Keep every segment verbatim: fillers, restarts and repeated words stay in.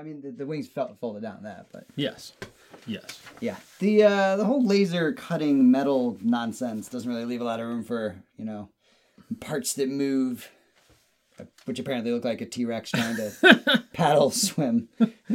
mean, the, the wings felt folded down that, but Yes. Yes. yeah. The uh, the whole laser cutting metal nonsense doesn't really leave a lot of room for, you know, parts that move, which apparently look like a T-Rex trying to paddle swim.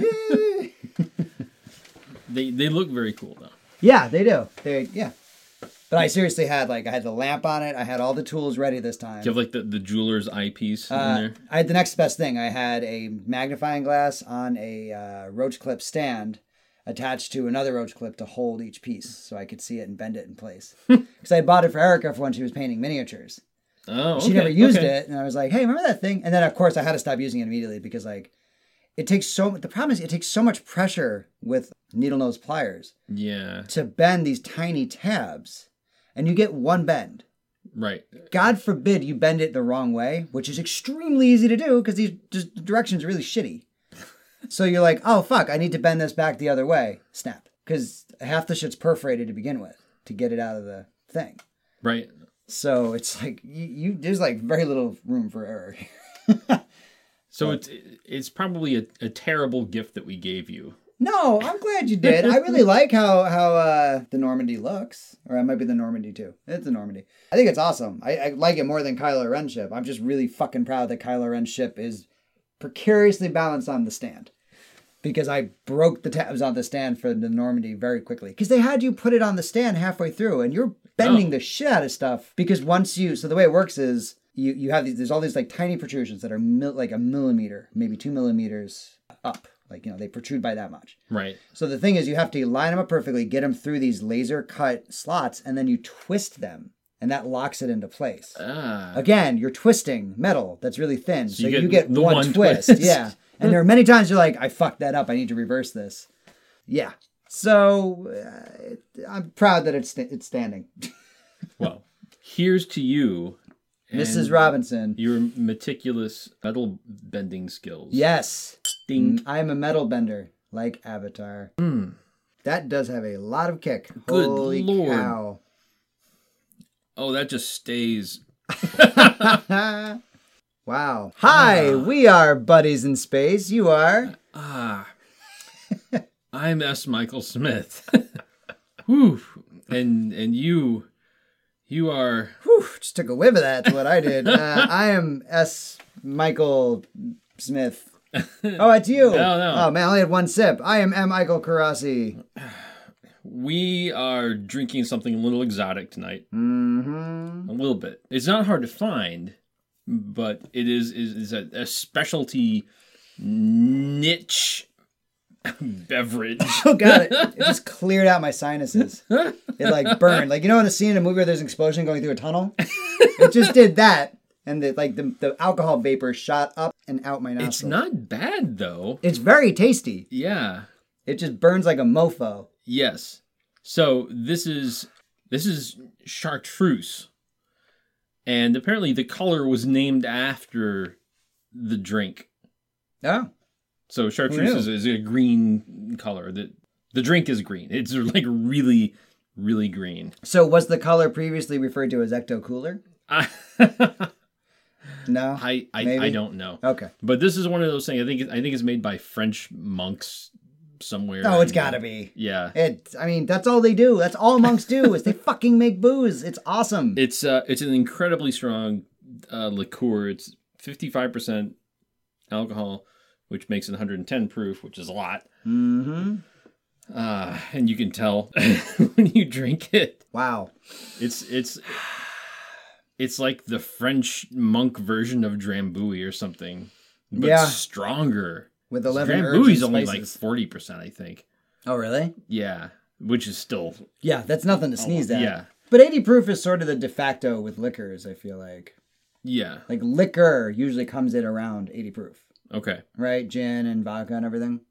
They they look very cool though. Yeah, they do. They yeah. But I seriously had like I had the lamp on it. I had all the tools ready this time. Do you have like the, the jeweler's eyepiece Uh, in there? I had the next best thing. I had a magnifying glass on a uh, roach clip stand attached to another roach clip to hold each piece so I could see it and bend it in place. Because I bought it for Erica for when she was painting miniatures. Oh, okay. She never used okay. it. And I was like, hey, remember that thing? And then, of course, I had to stop using it immediately because, like, it takes so... The problem is it takes so much pressure with needle nose pliers Yeah. to bend these tiny tabs. And you get one bend. Right. God forbid you bend it the wrong way, which is extremely easy to do because these just directions are really shitty. So you're like, oh, fuck, I need to bend this back the other way. Snap. Because half the shit's perforated to begin with to get it out of the thing. Right. So it's like, you, you there's like very little room for error. So But- it's it's probably a, a terrible gift that we gave you. No, I'm glad you did. I really like how how uh, the Normandy looks. Or it might be the Normandy too. It's the Normandy. I think it's awesome. I, I like it more than Kylo Ren's ship. I'm just really fucking proud that Kylo Ren's ship is precariously balanced on the stand. Because I broke the tabs on the stand for the Normandy very quickly. Because they had you put it on the stand halfway through. And you're bending Oh. the shit out of stuff. Because once you... So the way it works is you, you have these... There's all these like tiny protrusions that are mil, like a millimeter. Maybe two millimeters up. Like, you know, they protrude by that much. Right. So the thing is, you have to line them up perfectly, get them through these laser cut slots, and then you twist them, and that locks it into place. Ah. Again, you're twisting metal that's really thin, so, you you get get, the one, one twist. twist. Yeah, and there are many times you're like, I fucked that up. I need to reverse this. Yeah. So uh, it, I'm proud that it's st- it's standing. Well, here's to you, Missus and Robinson. your meticulous metal bending skills. Yes. Ding. I'm a metal bender, like Avatar. Mm. That does have a lot of kick. Good Holy Lord. cow. Oh, that just stays. Wow. Hi, we are buddies in space. You are. Ah. I'm S. Michael Smith. Whew. And and you, you are. Whew, just took a whiff of that. That's what I did. Uh, I am S. Michael Smith. Oh, it's you. No, no. Oh, man, I only had one sip. I am M. Michael Karasi. We are drinking something a little exotic tonight. Mm-hmm. A little bit. It's not hard to find, but it is is, is a, a specialty niche beverage. Oh, God. It, it just cleared out my sinuses. It, like, burned. Like, you know in a scene in a movie where there's an explosion going through a tunnel? It just did that. And the, like the, the alcohol vapor shot up and out my nostrils. It's not bad though. It's very tasty. Yeah. It just burns like a mofo. Yes. So this is this is chartreuse, and apparently the color was named after the drink. Oh. So chartreuse is, is a green color. The the drink is green. It's like really, really green. So was the color previously referred to as Ecto Cooler? I No. I, I, Maybe? I don't know. Okay. But this is one of those things. I think it- I think it's made by French monks somewhere. Oh, it's in- gotta be. Yeah. It. I mean, that's all they do. That's all monks do is they fucking make booze. It's awesome. It's uh it's an incredibly strong uh, liqueur. It's fifty-five percent alcohol, which makes it one hundred ten proof, which is a lot. Mm-hmm. Uh, and you can tell when you drink it. Wow. It's it's it's like the French monk version of Drambuie or something, but Yeah. stronger. With eleven herbs Drambuie's and only like spices. forty percent, I think. Oh, really? Yeah, which is still Yeah, that's nothing to sneeze at. yeah. But eighty proof is sort of the de facto with liquors, I feel like. yeah. Like liquor usually comes in around eighty proof. Okay. Right? Gin and vodka and everything.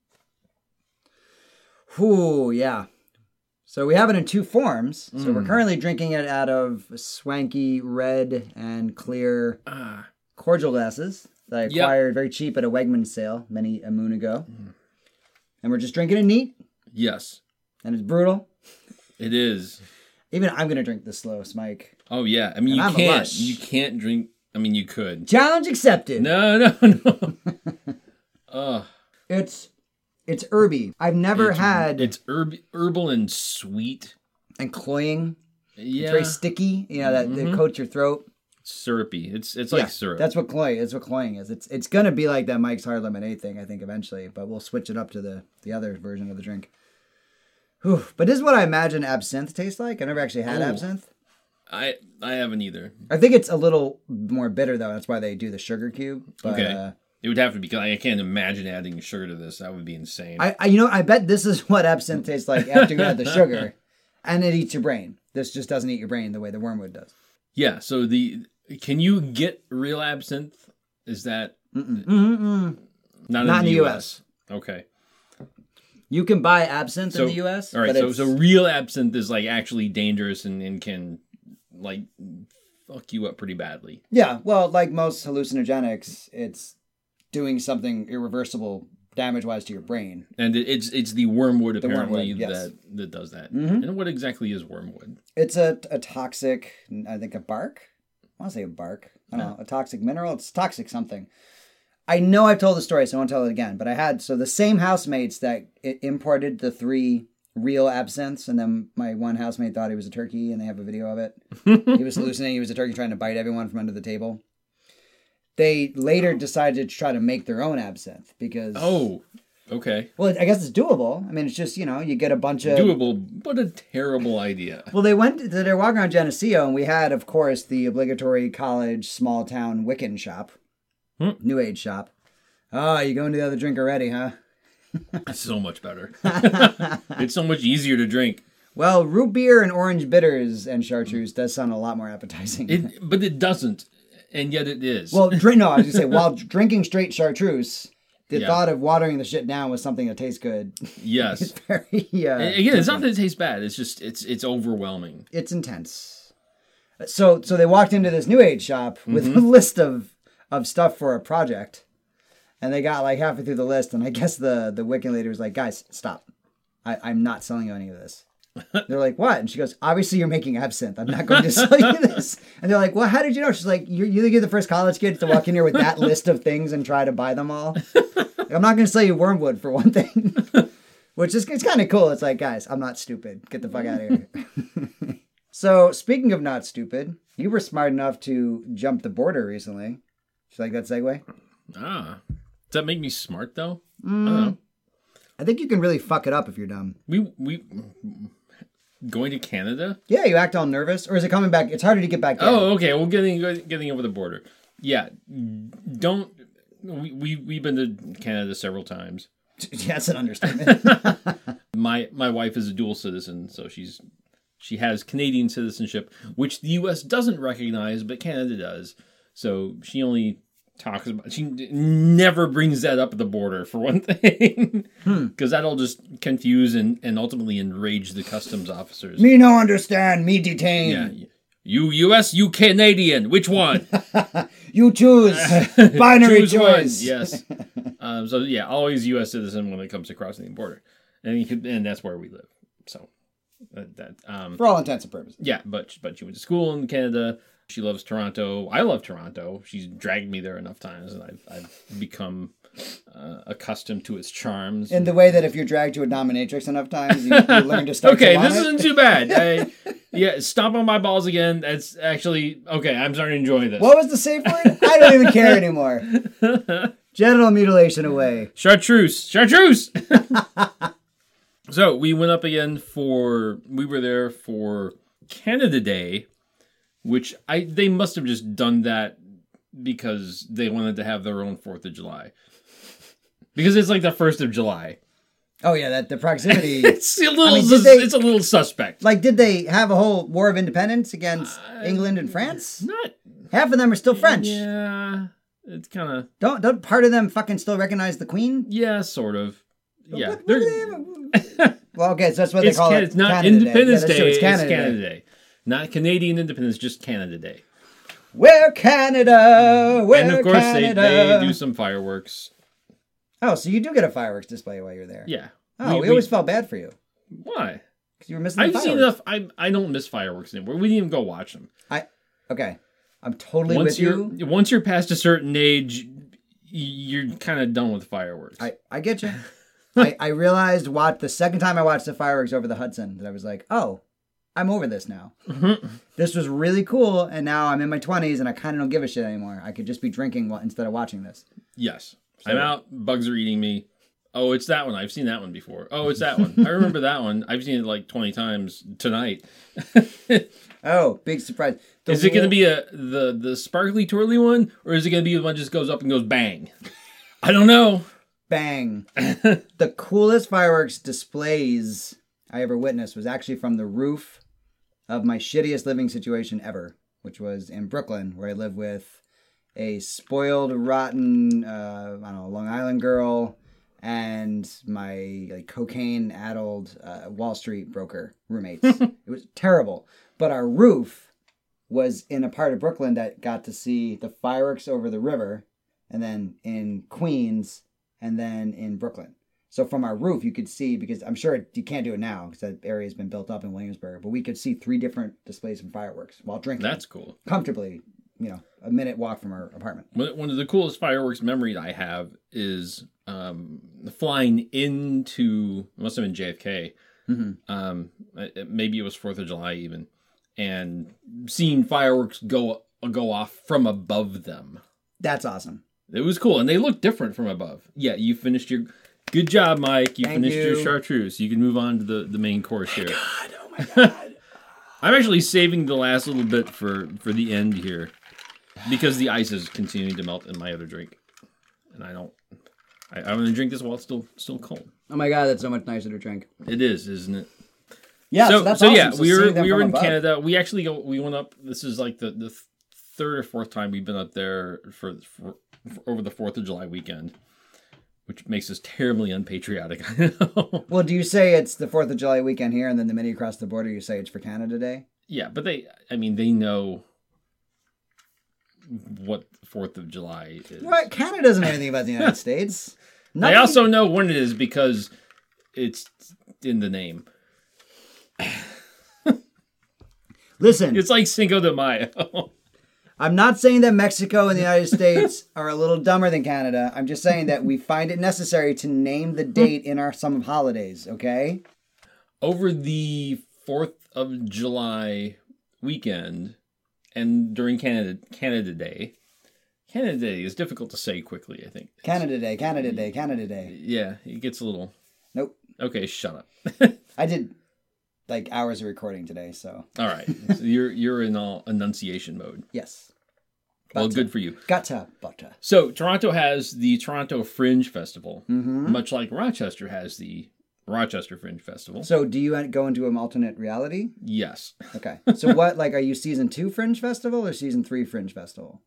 Whew, yeah. So we have it in two forms. So we're currently drinking it out of swanky red and clear Ah. cordial glasses that I Yep. acquired very cheap at a Wegmans sale many a moon ago. And we're just drinking it neat, Yes, and it's brutal. it is. Even I'm going to drink this slow, Smike. Oh yeah. I mean, And you I'm a can't. lush. You can't drink. I mean, you could. Challenge accepted. No, no, no. Ugh. It's It's herby. I've never it's, had... It's herb, herbal and sweet. And cloying. Yeah. It's very sticky. You know, that, mm-hmm. that coats your throat. Syrupy. It's it's yeah, like syrup. That's what cloying. That's what cloying is. It's it's gonna be like that Mike's Hard Lemonade thing, I think, eventually. But we'll switch it up to the the other version of the drink. Whew. But this is what I imagine absinthe tastes like. I've never actually had oh, absinthe. I I haven't either. I think it's a little more bitter though. That's why they do the sugar cube. But, okay. Uh, it would have to be. I can't imagine adding sugar to this. That would be insane. I, I you know I bet this is what absinthe tastes like after you add the sugar, and it eats your brain. This just doesn't eat your brain the way the wormwood does. Yeah. So the. Can you get real absinthe? Is that Mm-mm. Mm-mm. not, not in the U S? U S? Okay. You can buy absinthe so, in the U S. All right. So, so real absinthe is like actually dangerous and, and can like fuck you up pretty badly. Yeah. Well, like most hallucinogenics, it's doing something irreversible damage-wise to your brain. And it, it's it's the wormwood apparently the wormwood, yes. that that does that. Mm-hmm. And what exactly is wormwood? It's a a toxic, I think, a bark. I want to say a bark. I don't know, a toxic mineral. It's toxic something. I know I've told the story, so I won't tell it again. But I had, so the same housemates that imported the three real absinthes, and then my one housemate thought he was a turkey, and they have a video of it. He was hallucinating. He was a turkey trying to bite everyone from under the table. They later decided to try to make their own absinthe because... Oh, okay. Well, I guess it's doable. I mean, it's just, you know, you get a bunch of... Doable, but a terrible idea. Well, they went, to, they were walking around Geneseo, and we had, of course, the obligatory college, small town Wiccan shop. Hmm. New Age shop. Oh, you going to the other drink already, huh? It's so much better. It's so much easier to drink. Well, root beer and orange bitters and chartreuse does sound a lot more appetizing. It, but it doesn't, and yet it is. Well, drink. No, I was going to say, while drinking straight chartreuse... The yeah. thought of watering the shit down with something that tastes good. Yes. It's very, uh, Again, it's not that it tastes bad. It's just, it's it's overwhelming. It's intense. So so they walked into this New Age shop with mm-hmm. a list of, of stuff for a project. And they got like halfway through the list. And I guess the, the Wiccan lady was like, guys, stop. I, I'm not selling you any of this. They're like, what? And she goes, obviously you're making absinthe. I'm not going to sell you this. And they're like, well, how did you know? She's like, you're, you're the first college kid to walk in here with that list of things and try to buy them all. I'm not going to sell you wormwood for one thing. Which is it's kind of cool. It's like, guys, I'm not stupid. Get the fuck out of here. So, speaking of not stupid, you were smart enough to jump the border recently. Do you like that segue? Ah. Does that make me smart, though? Mm, I don't know. I think you can really fuck it up if you're dumb. We... we Going to Canada? Yeah, you act all nervous. Or is it coming back? It's harder to get back there. Oh, okay. Well, getting getting over the border. Yeah. Don't... We, we, we've been to Canada several times. That's an understatement. my my wife is a dual citizen, so she's she has Canadian citizenship, which the U S doesn't recognize, but Canada does. So she only talks about... She never brings that up at the border, for one thing. Because hmm. that'll just confuse and, and ultimately enrage the customs officers. Me no understand, me detain. Yeah. You U S, you Canadian. Which one? You choose. Binary choose choice. One. Yes. Um, so yeah, always U S citizen when it comes to crossing the border. And you could, and that's where we live. So that, that um, for all intents and purposes. Yeah, but but she went to school in Canada. She loves Toronto. I love Toronto. She's dragged me there enough times, and I've, I've become uh, accustomed to its charms. In the way that if you're dragged to a dominatrix enough times, you, you learn to start okay, to this it. isn't too bad. I, yeah, stomp on my balls again. That's actually... Okay, I'm starting to enjoy this. What was the safe word? I don't even care anymore. Genital mutilation away. Chartreuse. Chartreuse! So, we went up again for... We were there for Canada Day, which I they must have just done that because they wanted to have their own fourth of July. Because it's like the first of July. Oh yeah, that the proximity. It's a little. I mean, they, it's a little suspect. Like, did they have a whole war of independence against uh, England and France? Not half of them are still French. Yeah, it's kind of. Don't don't part of them fucking still recognize the Queen? Yeah, sort of. Yeah. What, what they, well, okay, so that's what they call can, it. It's not Canada Independence Day. Day. Yeah, Day it's Canada, it's Canada Day. Day. Not Canadian Independence, just Canada Day. We're Canada. We're and of course Canada. They, they do some fireworks. Oh, so you do get a fireworks display while you're there? Yeah. Oh, we, we always we, felt bad for you. Why? Because you were missing the I've fireworks. seen enough. I I don't miss fireworks anymore. We didn't even go watch them. I okay. I'm totally once with you're, you. Once you're past a certain age, you're kind of done with fireworks. I, I get you. I, I realized what the second time I watched the fireworks over the Hudson that I was like, oh, I'm over this now. Mm-hmm. This was really cool, and now I'm in my twenties, and I kind of don't give a shit anymore. I could just be drinking while, instead of watching this. Yes. So, I'm out. Bugs are eating me. Oh, it's that one. I've seen that one before. Oh, it's that one. I remember that one. I've seen it like twenty times tonight. Oh, big surprise. The is it going to be a the, the sparkly twirly one, or is it going to be the one that just goes up and goes bang? I don't know. Bang. The coolest fireworks displays I ever witnessed was actually from the roof of my shittiest living situation ever, which was in Brooklyn, where I live with a spoiled, rotten, uh, I don't know, Long Island girl and my like cocaine-addled uh, Wall Street broker roommates. It was terrible. But our roof was in a part of Brooklyn that got to see the fireworks over the river, and then in Queens, and then in Brooklyn. So from our roof, you could see, because I'm sure it, you can't do it now because that area has been built up in Williamsburg, but we could see three different displays of fireworks while drinking. That's cool. Comfortably, you know, a minute walk from our apartment. One of the coolest fireworks memories I have is um, flying into, it must have been J F K, mm-hmm. um, maybe it was fourth of July even, and seeing fireworks go go off from above them. That's awesome. It was cool, and they look different from above. Yeah, you finished your... Good job, Mike. You Thank finished you. your chartreuse. You can move on to the, the main course here. Oh my god, oh my god. I'm actually saving the last little bit for, for the end here, because the ice is continuing to melt in my other drink. And I don't... I, I'm going to drink this while it's still still cold. Oh my god, that's so much nicer to drink. It is, isn't it? Yeah, so, so that's so awesome. yeah, So we were seeing them we were from in above. Canada. We actually go. We went up. This is like the, the third or fourth time we've been up there for, for, for over the Fourth of July weekend, which makes us terribly unpatriotic. I know. Well, do you say it's the fourth of July weekend here, and then the minute you cross the border, you say it's for Canada Day? Yeah, but they. I mean, they know what Fourth of July is. What? Canada doesn't know anything about the United States. They also know when it is because it's in the name. Listen, It's like Cinco de Mayo. I'm not saying that Mexico and the United States are a little dumber than Canada. I'm just saying that we find it necessary to name the date in our sum of holidays, okay? Over the Fourth of July weekend and during Canada Canada Day. Canada Day is difficult to say quickly, I think. Canada Day, Canada Day, Canada Day. Yeah, it gets a little... Nope. Okay, shut up. I did like hours of recording today, so. All right. So you're you're in all enunciation mode. Yes. Well, Butter. good for you. Gutta, butter. So Toronto has the Toronto Fringe Festival, Mm-hmm. much like Rochester has the Rochester Fringe Festival. So do you go into an alternate reality? Yes. Okay. So what, like, are you season two Fringe Festival or season three Fringe Festival?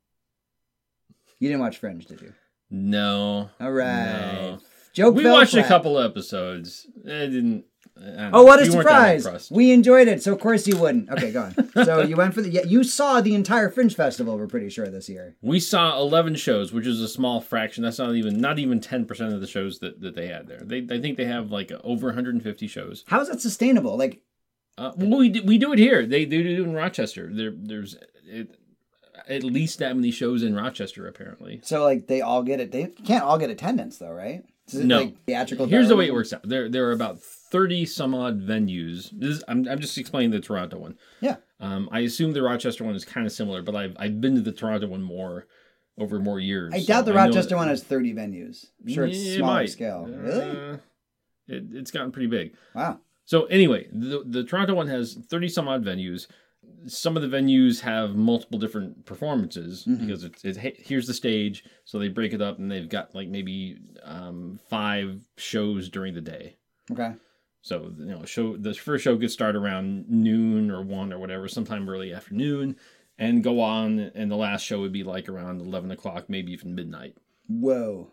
You didn't watch Fringe, did you? No. All right. No. Joke We fell watched flat. a couple episodes. It didn't. I don't Oh, know. what a We weren't that surprise! impressed. We enjoyed it, so of course you wouldn't. Okay, go on. So you went for the. Yeah, you saw the entire Fringe Festival. We're pretty sure this year. We saw eleven shows, which is a small fraction. That's not even not even ten percent of the shows that, that they had there. They I think they have like over one hundred fifty shows. How is that sustainable? Like, Uh, well, we do, we do it here. They they do it in Rochester. There there's it, at least that many shows in Rochester apparently. so like they all get it. They can't all get attendance though, right? Is it No. like theatrical. Here's the way it journalism? works out. There there are about thirty some odd venues. This is, I'm I'm just explaining the Toronto one. Yeah. Um, I assume the Rochester one is kind of similar, but I've I've been to the Toronto one more over more years. I so doubt the know Rochester that- one has thirty venues. I'm sure it's Yeah, it smaller might. scale. Uh, Really? It, it's gotten pretty big. Wow. So anyway, the the Toronto one has thirty some odd venues. Some of the venues have multiple different performances Mm-hmm. because it's, it's hey, here's the stage, so they break it up and they've got like maybe um, five shows during the day. Okay. So you know, show the first show gets started around noon or one or whatever, sometime early afternoon, and go on. And the last show would be like around eleven o'clock, maybe even midnight. Whoa.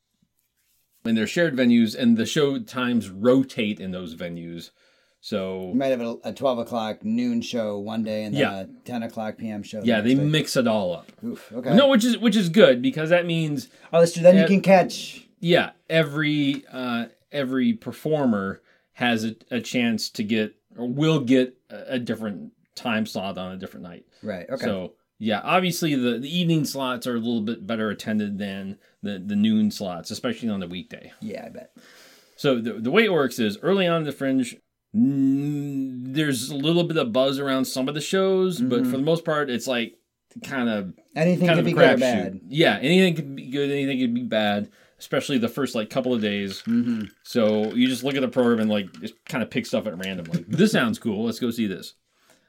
And they're shared venues, and the show times rotate in those venues. So You might have a, a twelve o'clock noon show one day and then Yeah. a ten o'clock p m show. the yeah, next they day. mix it all up. Oof. Okay. No, which is which is good because that means Oh, that's true. Then you Uh, can catch. yeah, every uh, every performer has a, a chance to get or will get a, a different time slot on a different night. Right. Okay. So yeah, obviously the, the evening slots are a little bit better attended than the, the noon slots, especially on the weekday. yeah, I bet. So the, the way it works is early on in the Fringe, mm, there's a little bit of buzz around some of the shows, mm-hmm. but for the most part, it's like kind of anything kind can of be a good or crapshoot. bad. Yeah, anything could be good, anything could be bad, especially the first like couple of days. Mm-hmm. So you just look at the program and like just kind of pick stuff at random. Like this sounds cool. Let's go see this.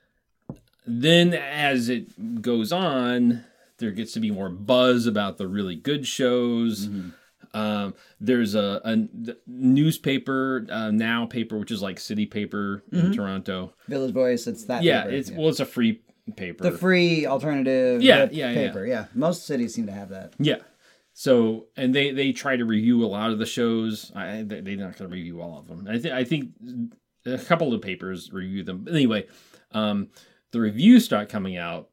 Then as it goes on, there gets to be more buzz about the really good shows. Mm-hmm. Um, there's a, a newspaper, uh, Now paper, which is like city paper mm-hmm. in Toronto. Village Voice, it's that yeah, paper. It's, yeah, well, it's a free paper. The free alternative yeah, yeah, paper, yeah. yeah. Most cities seem to have that. Yeah. So, and they, they try to review a lot of the shows. I, they, they're not going to review all of them. I, th- I think a couple of papers review them. But anyway, um, the reviews start coming out,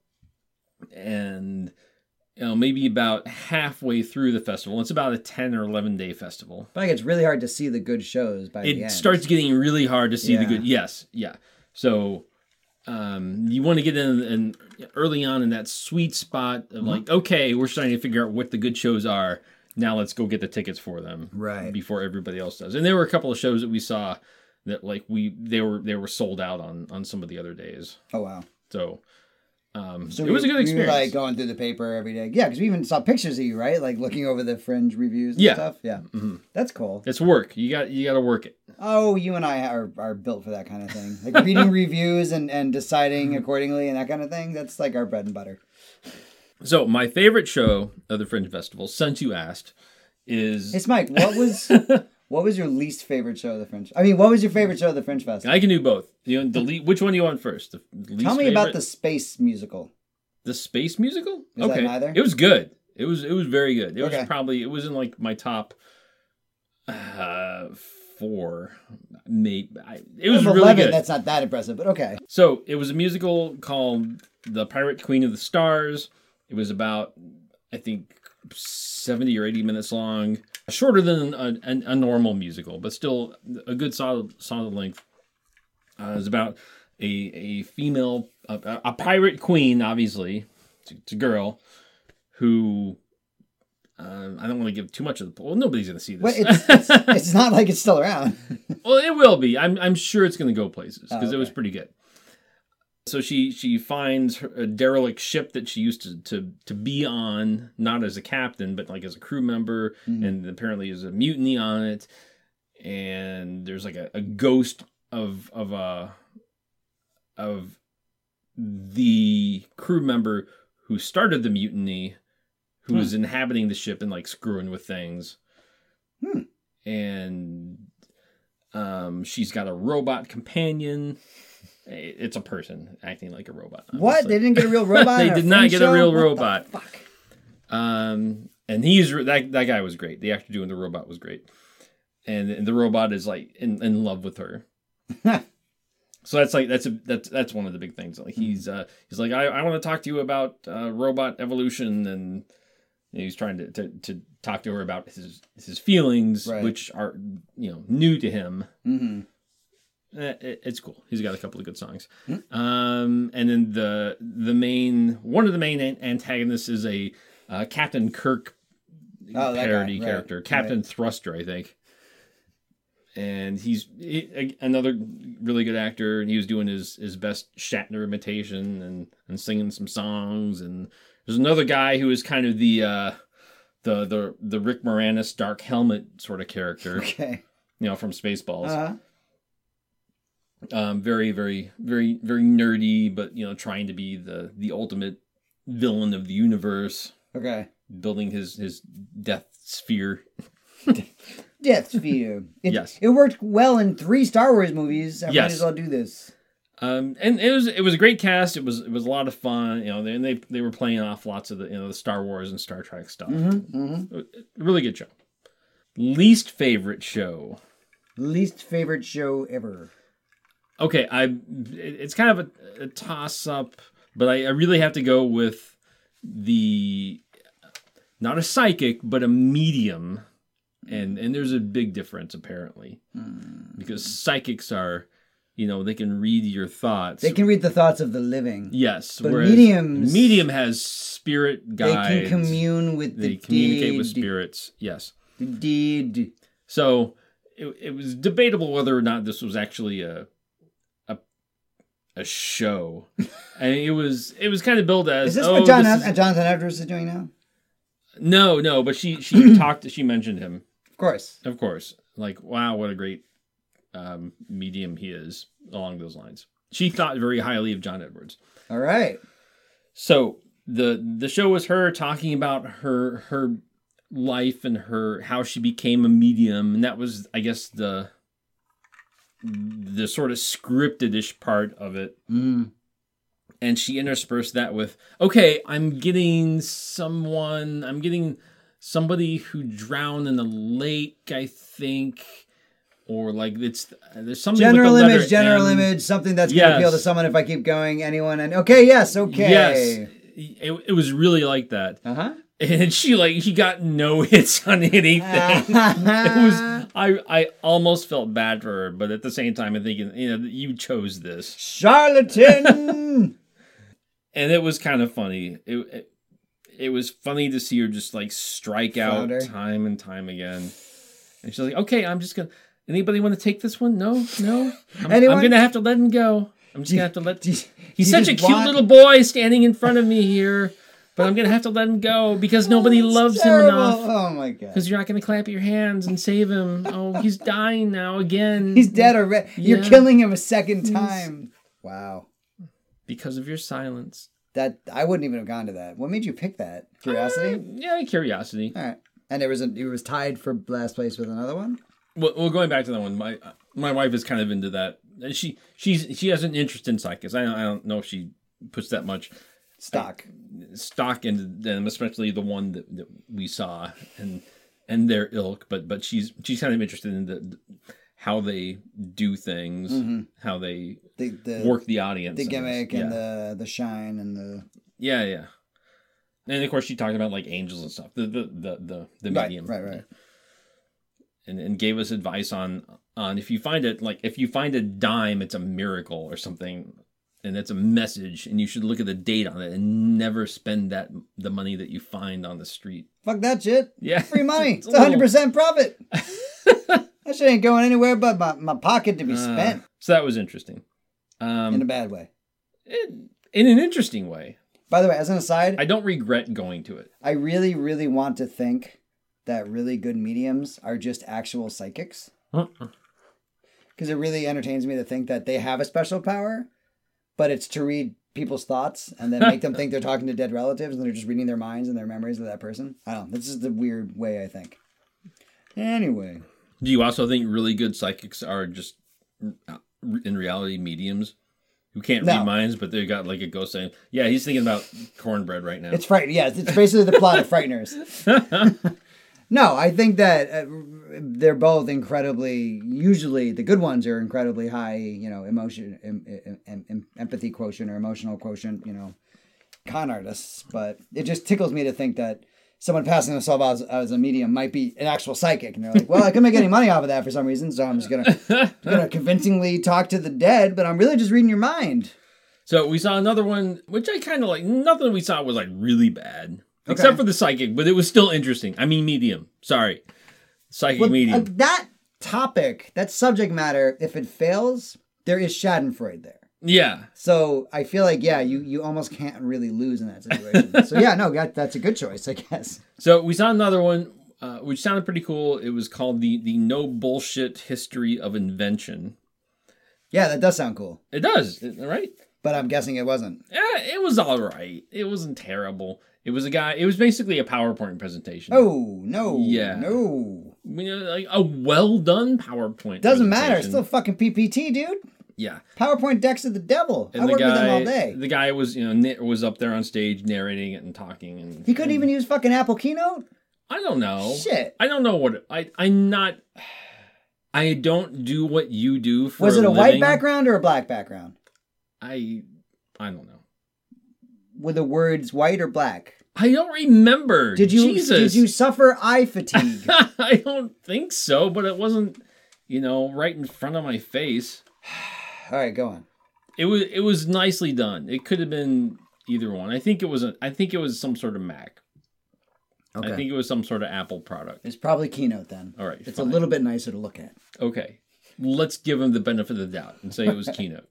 and you know, maybe about halfway through the festival. It's about a ten or eleven day festival. But like it's really hard to see the good shows by it the end. It starts getting really hard to see yeah. the good. Yes, yeah. So um, you want to get in and early on in that sweet spot of like, mm-hmm. okay, we're starting to figure out what the good shows are. Now let's go get the tickets for them, right? Before everybody else does. And there were a couple of shows that we saw that like we they were they were sold out on on some of the other days. Oh wow! So. Um, so it was we, a good experience. We were like going through the paper every day. Yeah, because we even saw pictures of you, right? Like looking over the Fringe reviews and yeah. stuff. Yeah. Mm-hmm. That's cool. It's work. You got you got to work it. Oh, you and I are, are built for that kind of thing. Like reading reviews and, and deciding accordingly and that kind of thing. That's like our bread and butter. So my favorite show of the Fringe Festival, since you asked, is... Hey, Mike, what was... What was your least favorite show of the Fringe? I mean, what was your favorite show of the Fringe Festival? I can do both. You know, the le- which one do you want first? The least Tell me favorite? about the space musical. The space musical? Is okay. that neither? It was good. It was it was very good. It okay. was probably it was in like my top uh, four. Maybe I, it was really eleven, good. That's not that impressive, but okay. So it was a musical called The Pirate Queen of the Stars. It was about I think seventy or eighty minutes long. Shorter than a, a, a normal musical, but still a good solid solid length. Uh, it was about a a female, a, a pirate queen, obviously, it's, it's a girl, who, uh, I don't want to give too much of the, well, nobody's going to see this. Well, it's, it's, it's not like it's still around. Well, it will be. I'm I'm sure it's going to go places, because oh, okay. It was pretty good. So she she finds her, a derelict ship that she used to, to, to be on, not as a captain, but like as a crew member, mm-hmm. and apparently there's a mutiny on it, and there's like a, a ghost of of a of the crew member who started the mutiny, who hmm. was inhabiting the ship and like screwing with things, hmm. and um, she's got a robot companion. It's a person acting like a robot. Honestly. What? They didn't get a real robot? They did not get show? a real what robot. The fuck? Um, and he's that that guy was great. The actor doing the robot was great, and, and the robot is like in, in love with her. So that's like that's a that's that's one of the big things. Like he's uh, he's like I, I want to talk to you about uh, robot evolution, and he's trying to, to, to talk to her about his his feelings, right. which are you know new to him. Mm-hmm. It's cool. He's got a couple of good songs. Mm-hmm. Um, and then the the main one of the main antagonists is a uh, Captain Kirk oh, parody guy, right, character, Captain right. Thruster, I think. And he's he, another really good actor, and he was doing his, his best Shatner imitation and, and singing some songs. And there's another guy who is kind of the uh, the the the Rick Moranis Dark Helmet sort of character, okay, you know, from Spaceballs. Uh-huh. Um, very, very, very, very nerdy, but you know, trying to be the, the ultimate villain of the universe. Okay. Building his, his death sphere. Death sphere. It, yes. It worked well in three Star Wars movies. I yes. might as well do this. Um, and it was it was a great cast. It was it was a lot of fun. You know, they they they were playing off lots of the you know the Star Wars and Star Trek stuff. Mm-hmm, mm-hmm. Really good show. Least favorite show. Least favorite show ever. Okay, I it's kind of a, a toss-up, but I, I really have to go with the, not a psychic, but a medium, and, and there's a big difference, apparently, mm. because psychics are, you know, they can read your thoughts. They can read the thoughts of the living. Yes, but mediums... medium has spirit guides. They can commune with the They communicate deed. with spirits, yes. The deed. So... it, it was debatable whether or not this was actually a a a show, and it was it was kind of billed as. Is this oh, what John this Ev- is... Jonathan Edwards is doing now? No, no, but she she talked. She mentioned him, Of course. of course. Like, wow, what a great um, medium he is along those lines. She thought very highly of John Edwards. All right. So the the show was her talking about her her life and her how she became a medium, and that was, I guess, the the sort of scripted-ish part of it. Mm. And she interspersed that with, okay, I'm getting someone, I'm getting somebody who drowned in a lake, I think, or like it's there's something General with the image, letter general M. image, something that's going to Yes. appeal to someone if I keep going. Anyone? And okay, yes, okay. Yes, it, it was really like that. Uh huh. And she like she got no hits on anything. it was I I almost felt bad for her, but at the same time, I'm thinking, you know, you chose this, Charlatan. and it was kind of funny. It it, it was funny to see her just like strike Flounder. out time and time again. And she's like, "Okay, I'm just gonna. Anybody want to take this one? No, no. I'm, Anyone? I'm gonna have to let him go. I'm just Do you- gonna have to let. do you- He's do you such a just cute want- little boy standing in front of me here." But I'm going to have to let him go because nobody Oh, it's loves terrible. him enough. Oh my god. Because you're not going to clap your hands and save him. Oh, he's dying now again. He's dead already. You're Yeah. killing him a second time. Wow. Because of your silence. That I wouldn't even have gone to that. What made you pick that? Curiosity? Uh, yeah, curiosity. All right. And it was a, it was tied for last place with another one? Well, well, going back to that one, my my wife is kind of into that. She she's she has an interest in psychics. I don't, I don't know if she puts that much Stock. stock into them, especially the one that, that we saw and and their ilk. But but she's she's kind of interested in the, the how they do things, Mm-hmm. how they The, the, work the audience, the and gimmick yeah. and the, the shine and the... yeah, yeah. And of course, she talked about like angels and stuff. The the the the, the medium, Right, right, right. and and gave us advice on on if you find it like if you find a dime, it's a miracle or something. And it's a message, and you should look at the date on it and never spend that the money that you find on the street. Fuck that shit. Yeah. Free money. It's It's a one hundred percent profit. That shit ain't going anywhere but my, my pocket to be Uh, spent. so that was interesting. Um, In a bad way. in, in an interesting way. By the way, as an aside, I don't regret going to it. I really, really want to think that really good mediums are just actual psychics. Because it really entertains me to think that they have a special power, but it's to read people's thoughts and then make them think they're talking to dead relatives and they're just reading their minds and their memories of that person. I don't know. This is the weird way I think. Anyway. Do you also think really good psychics are just uh, in reality mediums who can't No. read minds, but they got like a ghost saying, "Yeah, he's thinking about cornbread right now." It's frightening. Yeah, it's basically the plot of Frighteners. No, I think that uh, they're both incredibly. Usually, the good ones are incredibly high. You know, emotion, em, em, em, em- empathy quotient or emotional quotient. You know, con artists. But it just tickles me to think that someone passing themselves as, as a medium might be an actual psychic, and they're like, "Well, I couldn't make any money off of that for some reason, so I'm just gonna gonna convincingly talk to the dead, but I'm really just reading your mind." So we saw another one, which I kind of like. Nothing we saw was like really bad, except Okay. for the psychic, but it was still interesting. I mean, medium. Sorry, psychic Well, medium. uh, that topic, that subject matter, if it fails, there is Schadenfreude there. yeah. So I feel like, yeah, you, you almost can't really lose in that situation. So yeah, no, that, that's a good choice, I guess. So we saw another one, uh, which sounded pretty cool. It was called the the No Bullshit History of Invention. Yeah, that does sound cool. It does, right? But I'm guessing it wasn't. Yeah, it was all right. It wasn't terrible. It was a guy. It was basically a PowerPoint presentation. Oh, no. Yeah. No. You know, like a well done PowerPoint. Doesn't matter. It's presentation. still fucking P P T, dude. Yeah. PowerPoint decks of the devil. And I the work guy, with them all day. the guy was, you know, na- was up there on stage narrating it and talking, and He couldn't and even use fucking Apple Keynote? I don't know. Shit. I don't know what it, I. I'm not. I don't do what you do for. Was it a white living. background or a black background? I. I don't know. Were the words white or black? I don't remember. Did you Jesus. did you suffer eye fatigue? I don't think so, but it wasn't, you know, right in front of my face. All right, go on. It was it was nicely done. It could have been either one. I think it was a I think it was some sort of Mac. Okay. I think it was some sort of Apple product. It's probably Keynote then. All right, It's fine. a little bit nicer to look at. Okay. Let's give him the benefit of the doubt and say it was Keynote.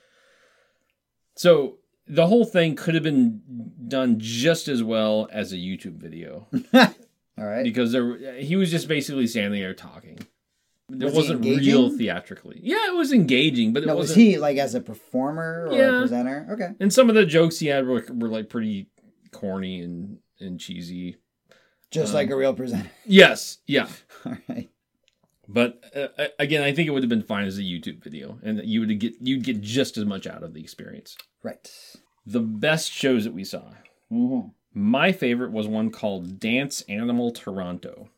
So the whole thing could have been done just as well as a YouTube video. All right. Because there, he was just basically standing there talking. It Was he wasn't engaging? real theatrically. Yeah, it was engaging, but it No, was wasn't. he like as a performer or Yeah. a presenter? Okay. And some of the jokes he had were, were like pretty corny and, and cheesy. Just Um, like a real presenter. Yes, yeah. All right. But uh, again, I think it would have been fine as a YouTube video, and you would get you'd get just as much out of the experience. Right. The best shows that we saw. Mm-hmm. My favorite was one called Dance Animal Toronto.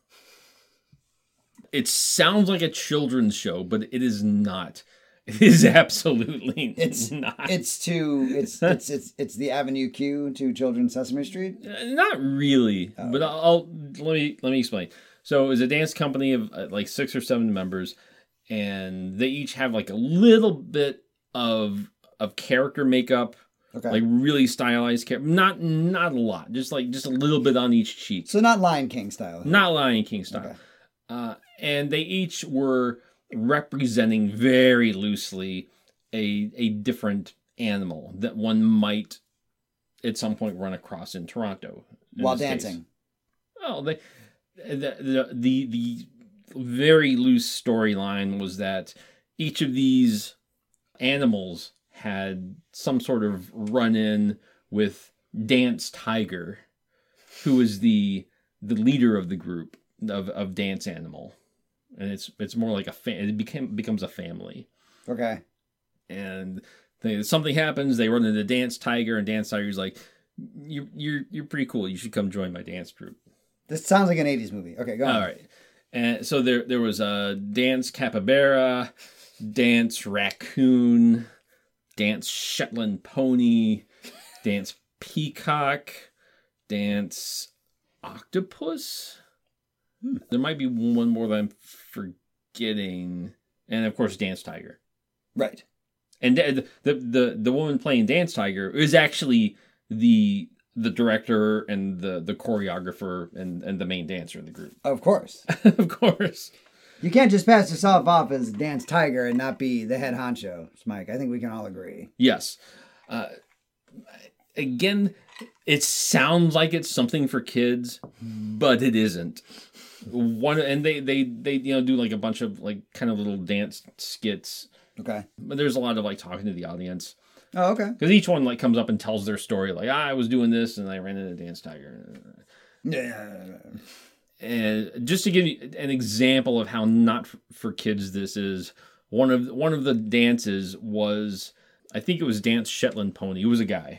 It sounds like a children's show, but it is not. It is absolutely It's not. It's to it's it's it's it's the Avenue Q to Children's Sesame Street. Uh, Not really, Oh. but I'll, I'll let me let me explain. So it was a dance company of uh, like six or seven members, and they each have like a little bit of of character makeup, Okay. like really stylized character. Not not a lot, just like just a little bit on each cheek. So not Lion King style. Not Lion King style. Okay. Uh, and they each were representing very loosely a a different animal that one might at some point run across in Toronto in While this case. dancing. Well, they, the, the the the very loose storyline was that each of these animals had some sort of run-in with Dance Tiger, who is the the leader of the group of, of Dance Animal, and it's it's more like a fa- it became becomes a family. Okay. And they, something happens. They run into Dance Tiger, and Dance Tiger's like, "You're you're you're pretty cool. You should come join my dance troupe." This sounds like an eighties movie. Okay, go on. All right. And so there there was a Dance Capybara, Dance Raccoon, Dance Shetland Pony, Dance Peacock, Dance Octopus. Hmm. There might be one more that I'm forgetting, and of course Dance Tiger. Right. And the the the, the woman playing Dance Tiger is actually the the director and the, the choreographer and, and the main dancer in the group. Of course. Of course. You can't just pass yourself off as Dance Tiger and not be the head honcho, Mike. I think we can all agree. Yes. Uh, again, it sounds like it's something for kids, but it isn't. One and they, they, they you know do like a bunch of like kind of little dance skits. Okay. But there's a lot of like talking to the audience. Oh, okay. Because each one like comes up and tells their story. Like, ah, I was doing this and I ran into Dance Tiger. Yeah. And just to give you an example of how not for kids this is, one of one of the dances was, I think it was Dance Shetland Pony. It was a guy.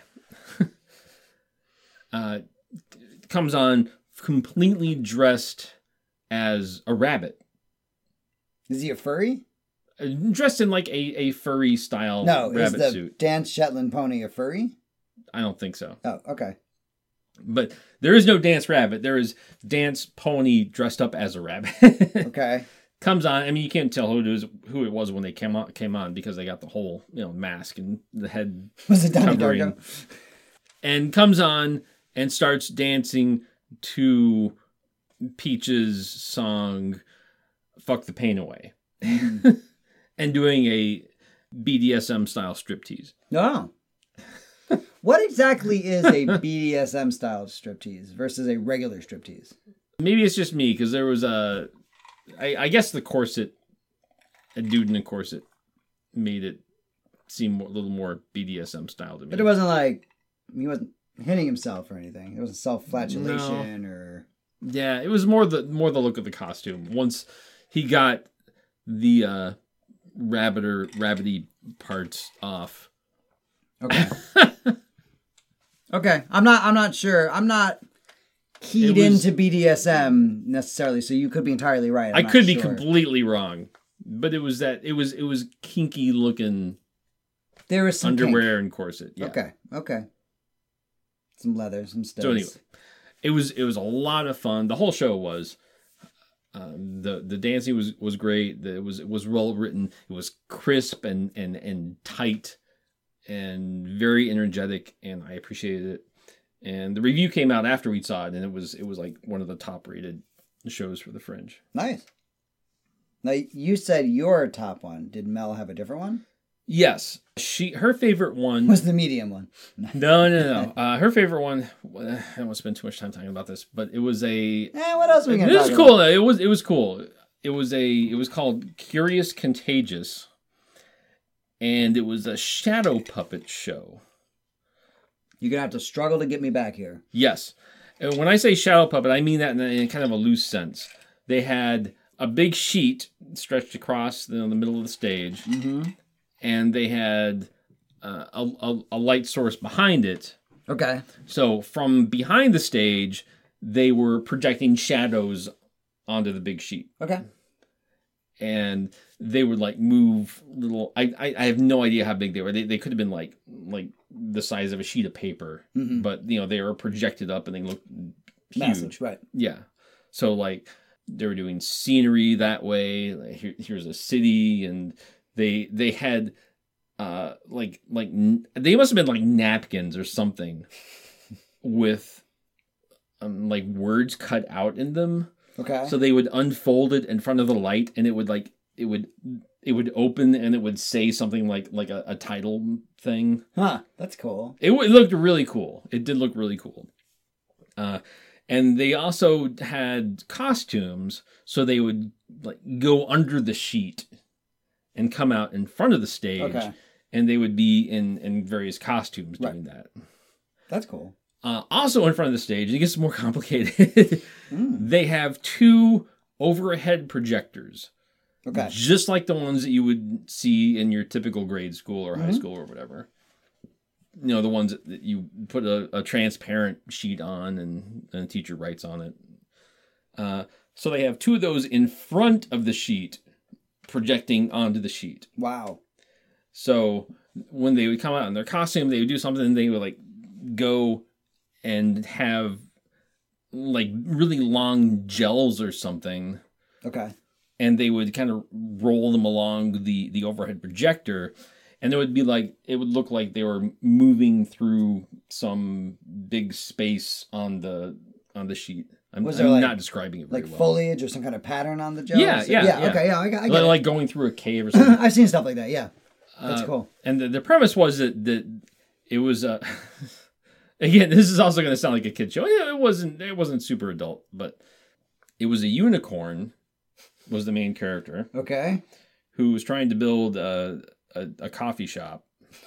uh, comes on completely dressed as a rabbit. Is he a furry? Dressed in like a, a furry style No, is rabbit the suit. Dance Shetland Pony a furry? I don't think so. Oh, okay. But there is no Dance Rabbit. There is Dance Pony dressed up as a rabbit. Okay. Comes on. I mean, you can't tell who it is, who it was when they came on, came on because they got the whole you know mask and the head Was it Donnie covering. Darko? And comes on and starts dancing to Peach's song "Fuck the Pain Away," and doing a B D S M style striptease. No. What exactly is a B D S M style striptease versus a regular striptease? Maybe it's just me because there was a, I, I guess the corset, a dude in a corset, made it seem a little more B D S M style to me. But it wasn't like he wasn't hitting himself or anything. It wasn't self-flagellation or Yeah, it was more the more the look of the costume. Once he got the uh, rabbit or rabbity parts off. okay. Okay, I'm not. I'm not sure. I'm not keyed It was- into B D S M necessarily, so you could be entirely right. I'm I not could be sure. completely wrong, but it was that it was it was kinky looking There was some kink. underwear and corset. Yeah. Okay. Okay. Some leather, some studs. So anyway, it was it was a lot of fun. The whole show was. Um, the the dancing was was great. The, it was it was well written. It was crisp and and and tight, and very energetic, and I appreciated it. And the review came out after we saw it, and it was it was like one of the top rated shows for the Fringe. Nice. Now, you said your top one. Did Mel have a different one? Yes. She her favorite one was the medium one. No, no, no. Uh, her favorite one. I don't want to spend too much time talking about this, but it was a. Eh, what else are we gonna? It talk was cool. about? It was it was cool. It was a. It was called Curious Contagious, and it was a shadow puppet show. You're gonna have to struggle to get me back here. Yes, and when I say shadow puppet, I mean that in, a, in kind of a loose sense. They had a big sheet stretched across the, the middle of the stage. Mm-hmm. And they had uh, a, a, a light source behind it. Okay. So from behind the stage, they were projecting shadows onto the big sheet. Okay. And they would like move little. I, I, I have no idea how big they were. They they could have been like like the size of a sheet of paper, mm-hmm. but you know they were projected up and they looked huge. Massive, right? Yeah. So like they were doing scenery that way. Like, here, here's a city and. They they had uh like like they must have been like napkins or something with um like words cut out in them. Okay. So they would unfold it in front of the light, and it would like it would it would open and it would say something like like a, a title thing. Huh. That's cool. It, it looked really cool. It did look really cool. Uh, and they also had costumes, so they would like go under the sheet. And come out in front of the stage, okay. and they would be in, in various costumes doing right. that. That's cool. Uh, also in front of the stage, it gets more complicated. mm. They have two overhead projectors. Okay. Just like the ones that you would see in your typical grade school or mm-hmm. high school or whatever. You know, the ones that you put a, a transparent sheet on and, and the teacher writes on it. Uh, so they have two of those in front of the sheet. Projecting onto the sheet. Wow. So when they would come out in their costume, they would do something and they would like go and have like really long gels or something. Okay. And they would kind of roll them along the, the overhead projector. And it would be like, it would look like they were moving through some big space on the on the sheet. I'm, was I'm there like, not describing it very like well. foliage or some kind of pattern on the gels? Yeah, yeah, yeah. yeah. Okay, yeah, I, I get like, it. Like going through a cave or something. I've seen stuff like that, yeah. That's uh, cool. And the, the premise was that, that it was, uh, again, this is also going to sound like a kid show. Yeah, it wasn't, it wasn't super adult, but it was a unicorn was the main character. Okay. Who was trying to build a, a, a coffee shop.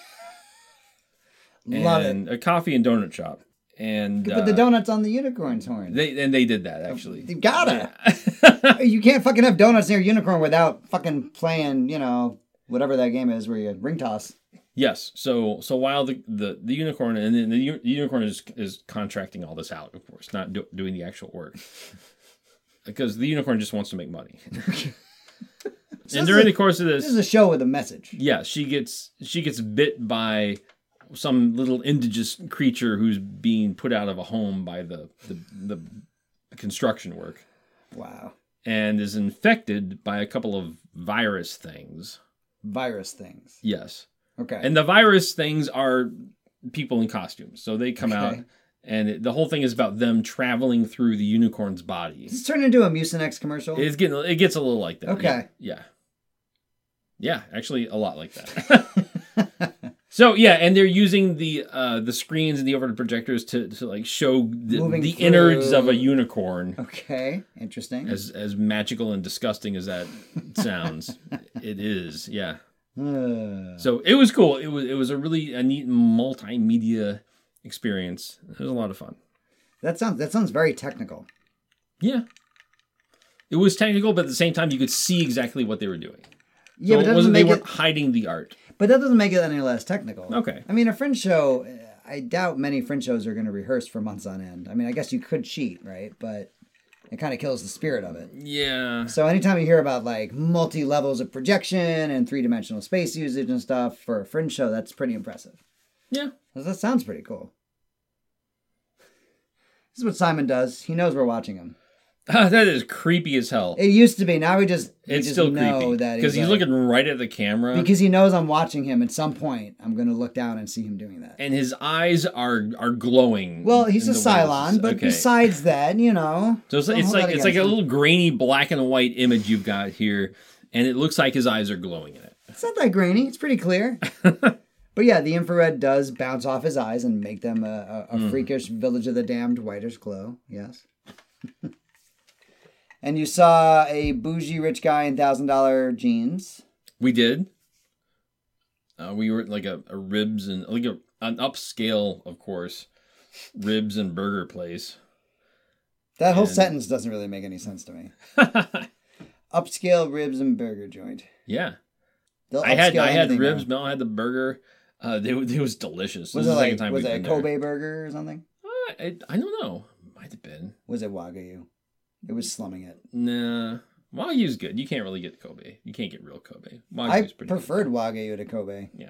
Love and it. A coffee and donut shop. And put uh, the donuts on the unicorn's horn. They and they did that actually. You gotta. Yeah. You can't fucking have donuts near a unicorn without fucking playing, you know, whatever that game is where you ring toss. Yes. So so while the, the, the unicorn and then the, u- the unicorn is is contracting all this out, of course, not do, doing the actual work, because the unicorn just wants to make money. So and during a, the course of this, this is a show with a message. Yeah, she gets she gets bit by some little indigenous creature who's being put out of a home by the, the, the construction work. Wow. And is infected by a couple of virus things. Virus things. Yes. Okay. And the virus things are people in costumes. So they come okay. out, and it, the whole thing is about them traveling through the unicorn's body. Does this turn into a Mucinex commercial? It's getting, it gets a little like that. Okay. Yeah. Yeah, actually a lot like that. So yeah, and they're using the uh, the screens and the overhead projectors to, to like show the, the innards of a unicorn. Okay, interesting. As as magical and disgusting as that sounds, it is. Yeah. Uh. So it was cool. It was it was a really a neat multimedia experience. It was a lot of fun. That sounds that sounds very technical. Yeah. It was technical, but at the same time, you could see exactly what they were doing. Yeah, so but it wasn't they weren't it... hiding the art. But that doesn't make it any less technical. Okay. I mean, a Fringe show, I doubt many Fringe shows are going to rehearse for months on end. I mean, I guess you could cheat, right? But it kind of kills the spirit of it. Yeah. So anytime you hear about, like, multi-levels of projection and three-dimensional space usage and stuff for a Fringe show, that's pretty impressive. Yeah. That sounds pretty cool. This is what Simon does. He knows we're watching him. Ah, that is creepy as hell. It used to be. Now we just we It's just still know creepy that because he's like, looking right at the camera. because he knows I'm watching him. At some point, I'm going to look down and see him doing that. And his eyes are are glowing. Well, he's a in the way this Cylon, is- but okay. besides that, you know, So it's, don't it's hold like that it's like a against him. little grainy black and white image you've got here, and it looks like his eyes are glowing in it. It's not that grainy. It's pretty clear. But yeah, the infrared does bounce off his eyes and make them a, a, a Mm. freakish Village of the Damned whitish glow. Yes. And you saw a bougie rich guy in thousand dollar jeans. We did. Uh, we were at like a, a ribs and like a, an upscale, of course, ribs and burger place. That whole And- sentence doesn't really make any sense to me. Upscale ribs and burger joint. Yeah, They'll I had upscale I had anything ribs. now. Mel had the burger. Uh, they, it was delicious. Was This it is the like second time was we've it a been there. Kobe burger or something? Uh, I, I don't know. Might have been. Was it Wagyu? It was slumming it. Nah. Wagyu's good. You can't really get Kobe. You can't get real Kobe. I Wagyu's pretty good. preferred Wagyu to Kobe. Yeah.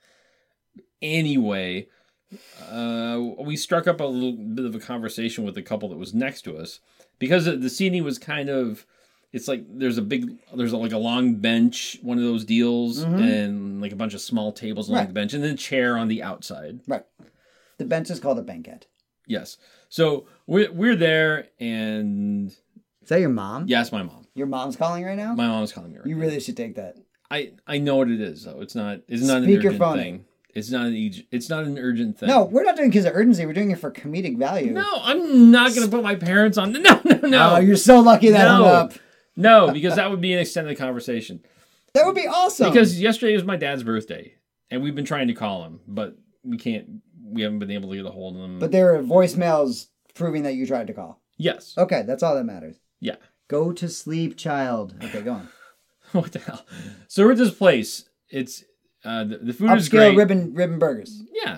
Anyway, uh, we struck up a little bit of a conversation with the couple that was next to us because the seating was kind of. It's like there's a big, there's a, like a long bench, one of those deals, Mhm. and like a bunch of small tables along Right. the bench, and then a chair on the outside. Right. The bench is called a banquette. Yes. So we're we're there, and Is that your mom? yes, my mom. Your mom's calling right now? My mom's calling me right You now. really should take that. I I know what it is though. It's not. It's not an Speakerphone urgent it. thing. It's not an. eg- It's not an urgent thing. No, we're not doing it because of urgency. We're doing it for comedic value. No, I'm not going to put my parents on. No, no, no. Oh, you're so lucky that hung No. up. No, because that would be an extended conversation. That would be awesome. Because yesterday was my dad's birthday, and we've been trying to call him, but we can't. We haven't been able to get a hold of him. But there are voicemails proving that you tried to call. yes, Okay, that's all that matters. yeah. Go to sleep, child. Okay, go on. What the hell? So we're at this place. It's uh, the, the food is great. Upscale ribbon ribbon burgers. Yeah.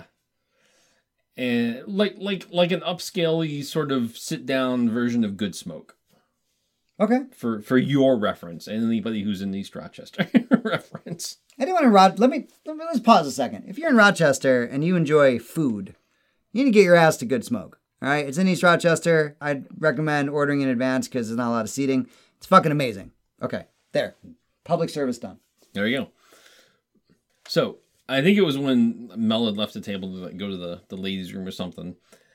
And like like like an upscale sort of sit down version of Good Smoke. Okay. For for your reference and anybody who's in East Rochester reference. Anyone in Rod? Let me, let me let's pause a second. If you're in Rochester and you enjoy food, you need to get your ass to Good Smoke. All right, it's in East Rochester. I'd recommend ordering in advance because there's not a lot of seating. It's fucking amazing. Okay, there, public service done. There you go. So I think it was when Mel had left the table to like, go to the, the ladies' room or something.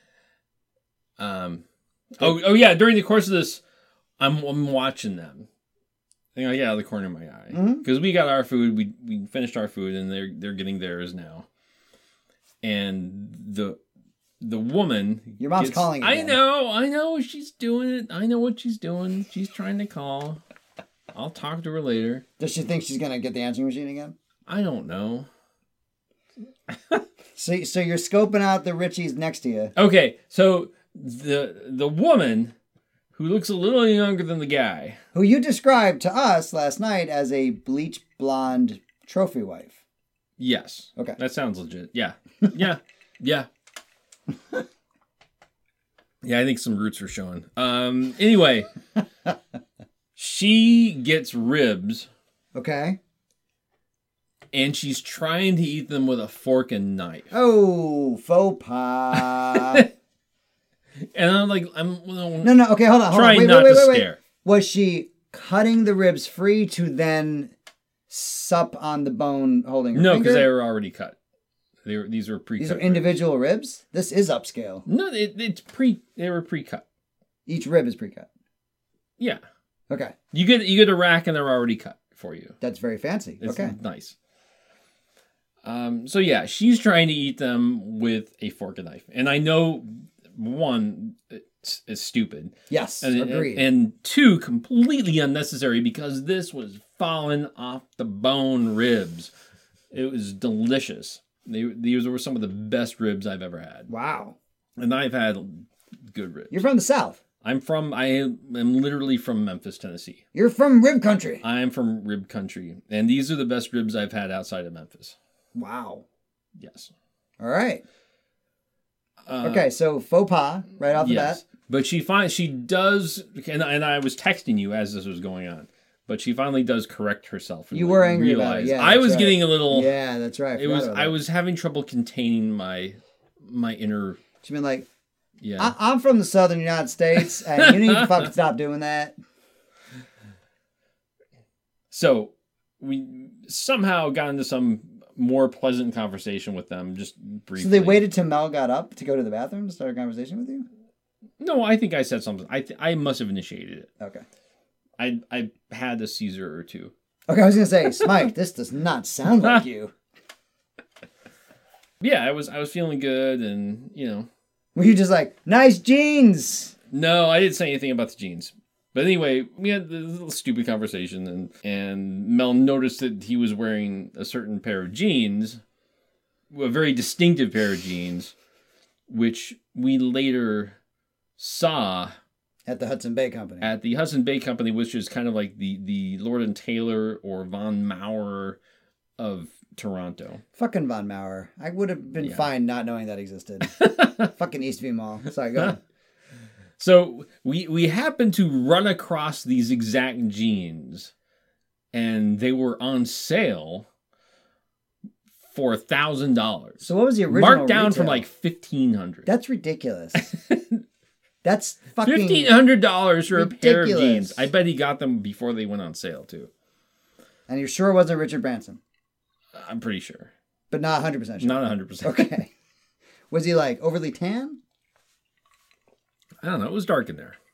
Um, oh oh yeah. During the course of this, I'm I'm watching them. I get out of the corner of my eye because Mhm. we got our food. We we finished our food and they're they're getting theirs now. And the the woman. Your mom's gets- calling I again. know. I know. She's doing it. I know what she's doing. She's trying to call. I'll talk to her later. Does she think she's gonna get the answering machine again? I don't know. So, so you're scoping out the Richies next to you. Okay, so the the woman who looks a little younger than the guy. Who you described to us last night as a bleach blonde trophy wife. Yes. Okay. That sounds legit. Yeah. Yeah. Yeah. Yeah, I think some roots are showing. Um anyway, she gets ribs Okay. and she's trying to eat them with a fork and knife. Oh, faux pas. And I'm like I'm no, No, no. Okay, hold on. Hold trying on. Wait, not wait, wait, to wait, wait. stare. Was she cutting the ribs free to then sup on the bone holding her No, finger? because they were already cut. They were these were pre-cut. These are ribs. individual ribs? This is upscale. No, it, it's pre. They were pre-cut. Each rib is pre-cut. Yeah, Okay. you get you get a rack and they're already cut for you. That's very fancy. It's okay. nice. Um. So yeah, she's trying to eat them with a fork and knife, and I know one it's, it's stupid, Yes, and, agreed. and and two completely unnecessary because this was falling off the bone ribs. It was delicious. They these were some of the best ribs I've ever had, wow. and I've had good ribs. You're from the South. I'm from, I am literally from Memphis, Tennessee. You're from rib country. I am from rib country. And these are the best ribs I've had outside of Memphis. Wow. Yes. All right. Uh, Okay, so faux pas right off the yes. bat. But she finds, she does, and, and I was texting you as this was going on, but she finally does correct herself. And You like, were angry about realize- it. Yeah, I that's was right. getting a little, Yeah, that's right. it was, forgot about I that. was having trouble containing my, my inner, She been like, Yeah. I, I'm from the southern United States, and you need to fucking stop doing that. So we somehow got into some more pleasant conversation with them, just briefly. So they waited till Mel got up to go to the bathroom to start a conversation with you? No, I think I said something. I th- I must have initiated it. Okay. I I had a Caesar or two. Okay, I was gonna say, Smike, this does not sound like you. Yeah, I was I was feeling good, and you know. Were you just like, nice jeans? No, I didn't say anything about the jeans. But anyway, we had this little stupid conversation, and and Mel noticed that he was wearing a certain pair of jeans, a very distinctive pair of jeans, which we later saw At the Hudson Bay Company. at the Hudson Bay Company, which is kind of like the, the Lord and Taylor or Von Mauer of Toronto. Fucking Von Mauer. I would have been Yeah. fine not knowing that existed. Fucking Eastview Mall. Sorry, go on. So we we happened to run across these exact jeans, and they were on sale for a thousand dollars. So what was the original Marked down retail? from like fifteen hundred. That's ridiculous. That's fucking Fifteen hundred dollars for a pair of ridiculous. jeans. I bet he got them before they went on sale too. And you're sure it wasn't Richard Branson? I'm pretty sure. But not one hundred percent sure. Not one hundred percent. Okay. Was he like overly tan? I don't know. It was dark in there.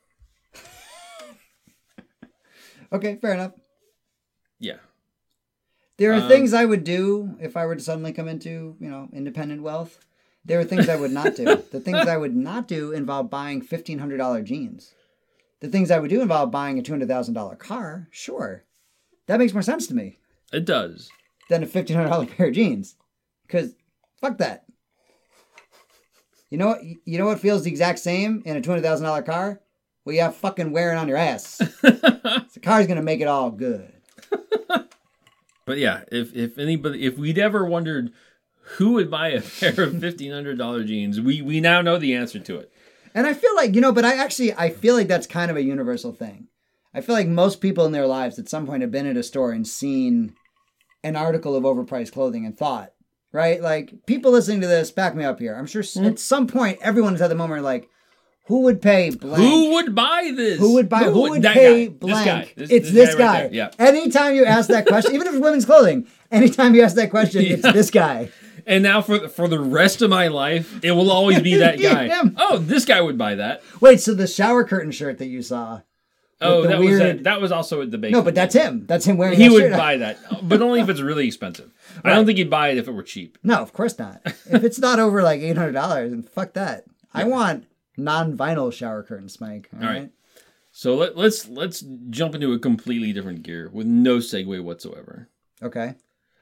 Okay, fair enough. Yeah. There are Um, things I would do if I were to suddenly come into, you know, independent wealth. There are things I would not do. The things I would not do involve buying fifteen hundred dollars jeans. The things I would do involve buying a two hundred thousand dollars car. Sure. That makes more sense to me It does. than a fifteen hundred dollars pair of jeans. Because fuck that. You know what? You know what feels the exact same in a two hundred thousand dollars car? Well, you have fucking wearing on your ass. The car's going to make it all good. But yeah, if if anybody, if we'd ever wondered who would buy a pair of fifteen hundred dollars jeans, we we now know the answer to it. And I feel like, you know, but I actually, I feel like that's kind of a universal thing. I feel like most people in their lives at some point have been at a store and seen an article of overpriced clothing and thought, right? Like, people listening to this, back me up here. I'm sure Mm-hmm. at some point, everyone's had the moment like, who would pay blank? Who would buy this? Who would buy? Who, would that pay guy. blank? This guy. This, it's this this guy. guy. Right there. Yeah. Anytime you ask that question, even if it's women's clothing, anytime you ask that question, it's Yeah. this guy. And now for the, for the rest of my life, it will always be that guy. Him. Oh, this guy would buy that. Wait, so the shower curtain shirt that you saw? Oh, the that was weird- that, that was also at the bake. No, but that's him. That's him wearing he that would shirt. buy that, but only if it's really expensive. I don't think he'd buy it if it were cheap. No, of course not. If it's not over like eight hundred dollars, then fuck that. I want non-vinyl shower curtains, Mike. All, All right? right. So let, let's let's jump into a completely different gear with no segue whatsoever. Okay.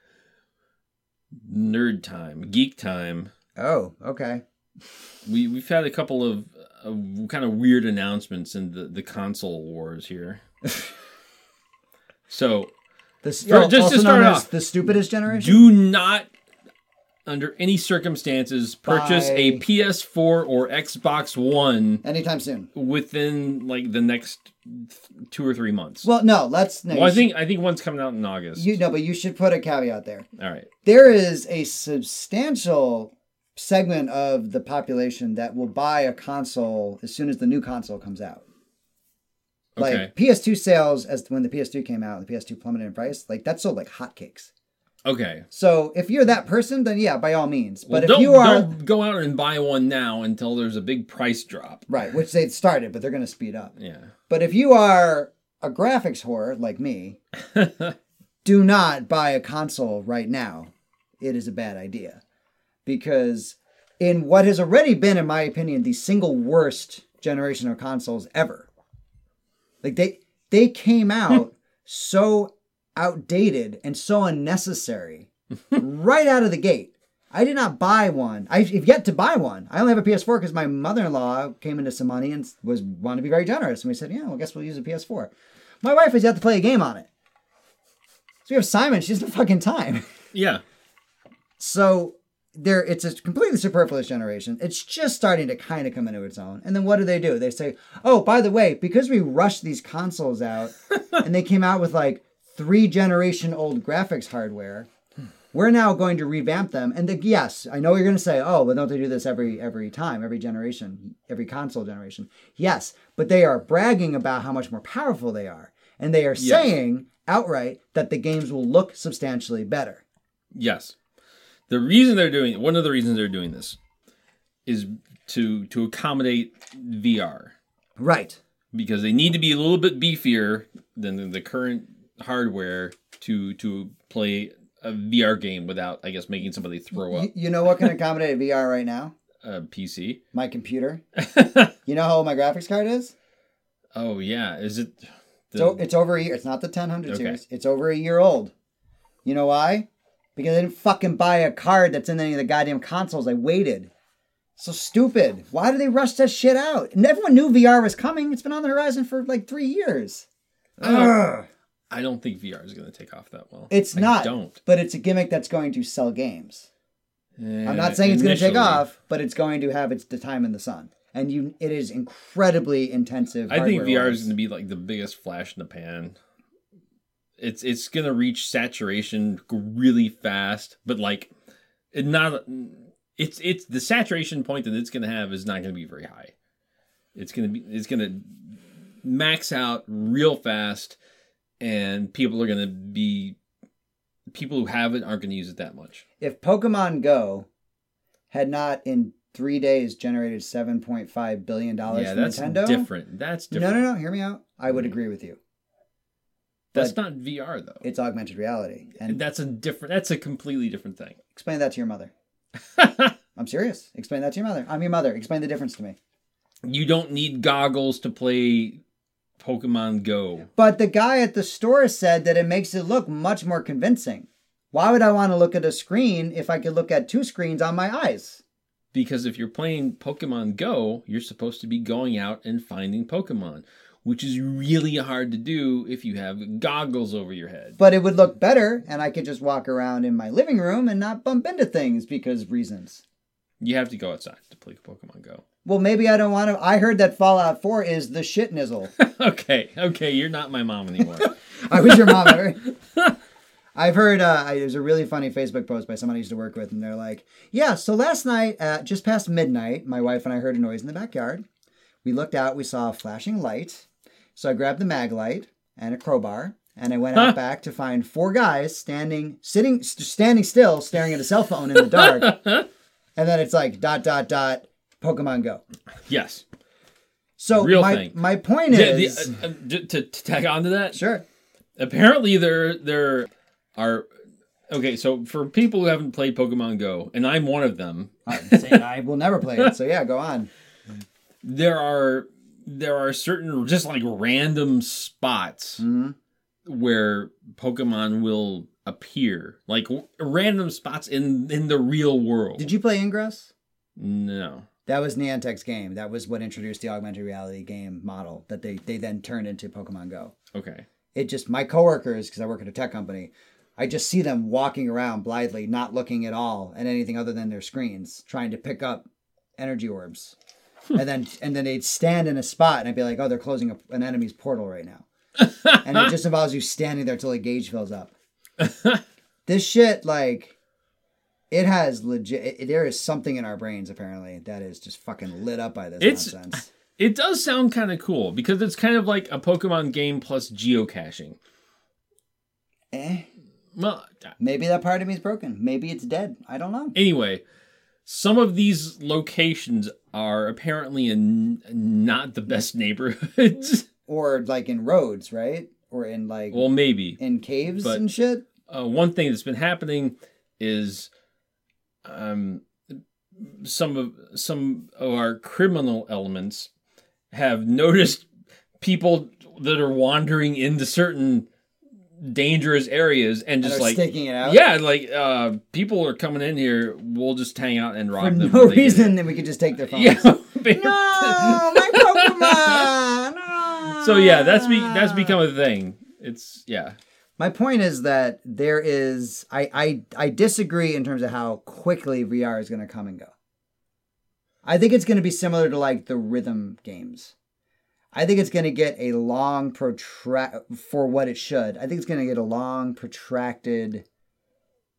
Nerd time, geek time. Oh, okay. We we've had a couple of uh, kind of weird announcements in the, the console wars here. So This For- oh, just to also start known as off, the stupidest generation. do not, under any circumstances, purchase Buy- a P S four or Xbox One Anytime soon. within like the next th- two or three months. Well, no. Let's. No, Well, I you think I think one's coming out in August. should- you know, but you should put a caveat there. All right. There is a substantial segment of the population that will buy a console as soon as the new console comes out. Like Okay. P S two sales, as when the P S two came out, the P S two plummeted in price. Like that sold like hotcakes. Okay. So if you're that person, then yeah, by all means. Well, But if don't, you are don't go out and buy one now until there's a big price drop. right, which they started, but they're going to speed up. Yeah. But if you are a graphics whore like me, do not buy a console right now. It is a bad idea. Because in what has already been, in my opinion, the single worst generation of consoles ever. Like they they came out so outdated and so unnecessary right out of the gate. I did not buy one. I've yet to buy one. I only have a P S four because my mother-in-law came into some money and was wanted to be very generous. And we said, yeah, well, I guess we'll use a P S four. My wife has yet to play a game on it. So we have Simon. She doesn't have fucking time. Yeah. So there, it's a completely superfluous generation. It's just starting to kind of come into its own. And then what do they do? They say, oh, by the way, because we rushed these consoles out and they came out with like three generation old graphics hardware, We're now going to revamp them. And the, yes, I know you're going to say, oh, but don't they do this every every time, every generation, every console generation? Yes, but they are bragging about how much more powerful they are. And they are Yes. saying outright that the games will look substantially better. Yes. The reason they're doing one of the reasons they're doing this is to to accommodate V R. Right. Because they need to be a little bit beefier than the, the current hardware to to play a V R game without, I guess, making somebody throw up. You, you know what can accommodate V R right now? A P C. My computer. You know how old my graphics card is? Oh yeah, is it? The... So it's over a year. It's not the ten hundred Okay. series. It's over a year old. You know why? Because I didn't fucking buy a card that's in any of the goddamn consoles. I waited. So stupid. Why do they rush that shit out? And everyone knew V R was coming. It's been on the horizon for like three years. Ugh. I don't think V R is going to take off that well. It's I not. Don't. But it's a gimmick that's going to sell games. Eh, I'm not saying it's going to take initially. off, but it's going to have its the time in the sun. And you, it is incredibly intensive. I think V R is hardware-wise. going to be like the biggest flash in the pan. It's it's going to reach saturation really fast, but like it not it's it's the saturation point that it's going to have is not going to be very high. It's going to be it's going to max out real fast, and people are going to be people who have it aren't going to use it that much. If Pokemon Go had not in three days generated seven point five billion dollars Yeah, for that's Nintendo, different. That's different. no, no, no, hear me out. I would agree with you. That's But not V R though. it's augmented reality. And That's a different. That's a completely different thing. explain that to your mother. I'm serious. Explain that to your mother. I'm your mother. Explain the difference to me. You don't need goggles to play Pokemon Go. But the guy at the store said that it makes it look much more convincing. Why would I want to look at a screen if I could look at two screens on my eyes? Because if you're playing Pokemon Go, you're supposed to be going out and finding Pokemon, which is really hard to do if you have goggles over your head. But it would look better, and I could just walk around in my living room and not bump into things because reasons. You have to go outside to play Pokemon Go. Well, maybe I don't want to. I heard that Fallout four is the shit nizzle. okay, okay, you're not my mom anymore. I was your mom. Right? I've heard, uh, I- there's a really funny Facebook post by someone I used to work with, and they're like, yeah, so last night, at just past midnight, my wife and I heard a noise in the backyard. We looked out, we saw a flashing light. So I grabbed the mag light and a crowbar, and I went out back to find four guys standing, sitting, st- standing still, staring at a cell phone in the dark. And then it's like, dot, dot, dot, Pokemon Go. Yes. So Real my, thing. my point The- the- is... uh, uh, to, to tag on to that, Sure. apparently there there are okay. So for people who haven't played Pokemon Go, and I'm one of them, I'm saying I will never play it, so yeah, go on. there are there are certain just like random spots Mhm. where Pokemon will appear, like w- random spots in in the real world. Did you play Ingress? No. That was Niantic's game. That was what introduced the augmented reality game model that they, they then turned into Pokemon Go. Okay. It just, my coworkers, because I work at a tech company, I just see them walking around blithely, not looking at all at anything other than their screens, trying to pick up energy orbs. and then and then they'd stand in a spot and I'd be like, oh, they're closing a, an enemy's portal right now. And it just involves you standing there till the gauge fills up. This shit, like... It has legit. It, there is something in our brains apparently that is just fucking lit up by this It's- nonsense. It does sound kind of cool because it's kind of like a Pokemon game plus geocaching. Eh? Well, Maybe that part of me is broken. Maybe it's dead. I don't know. anyway, some of these locations are apparently in not the best neighborhoods. Or like in roads, right? Or in like Well, maybe. in caves but- and shit. Uh, one thing that's been happening is um, some of some of our criminal elements have noticed people that are wandering into certain dangerous areas and And just are like sticking it out. yeah, like uh, people are coming in here. We'll just hang out and rob For them. no when they get reason, here. then we could just take their phones. Yeah. No, my Pokemon. No. So yeah, that's be that's become a thing. It's yeah. My point is that there is, I, I, I disagree in terms of how quickly V R is going to come and go. I think it's going to be similar to like the rhythm games. I think it's going to get a long protract for what it should. I think it's going to get a long protracted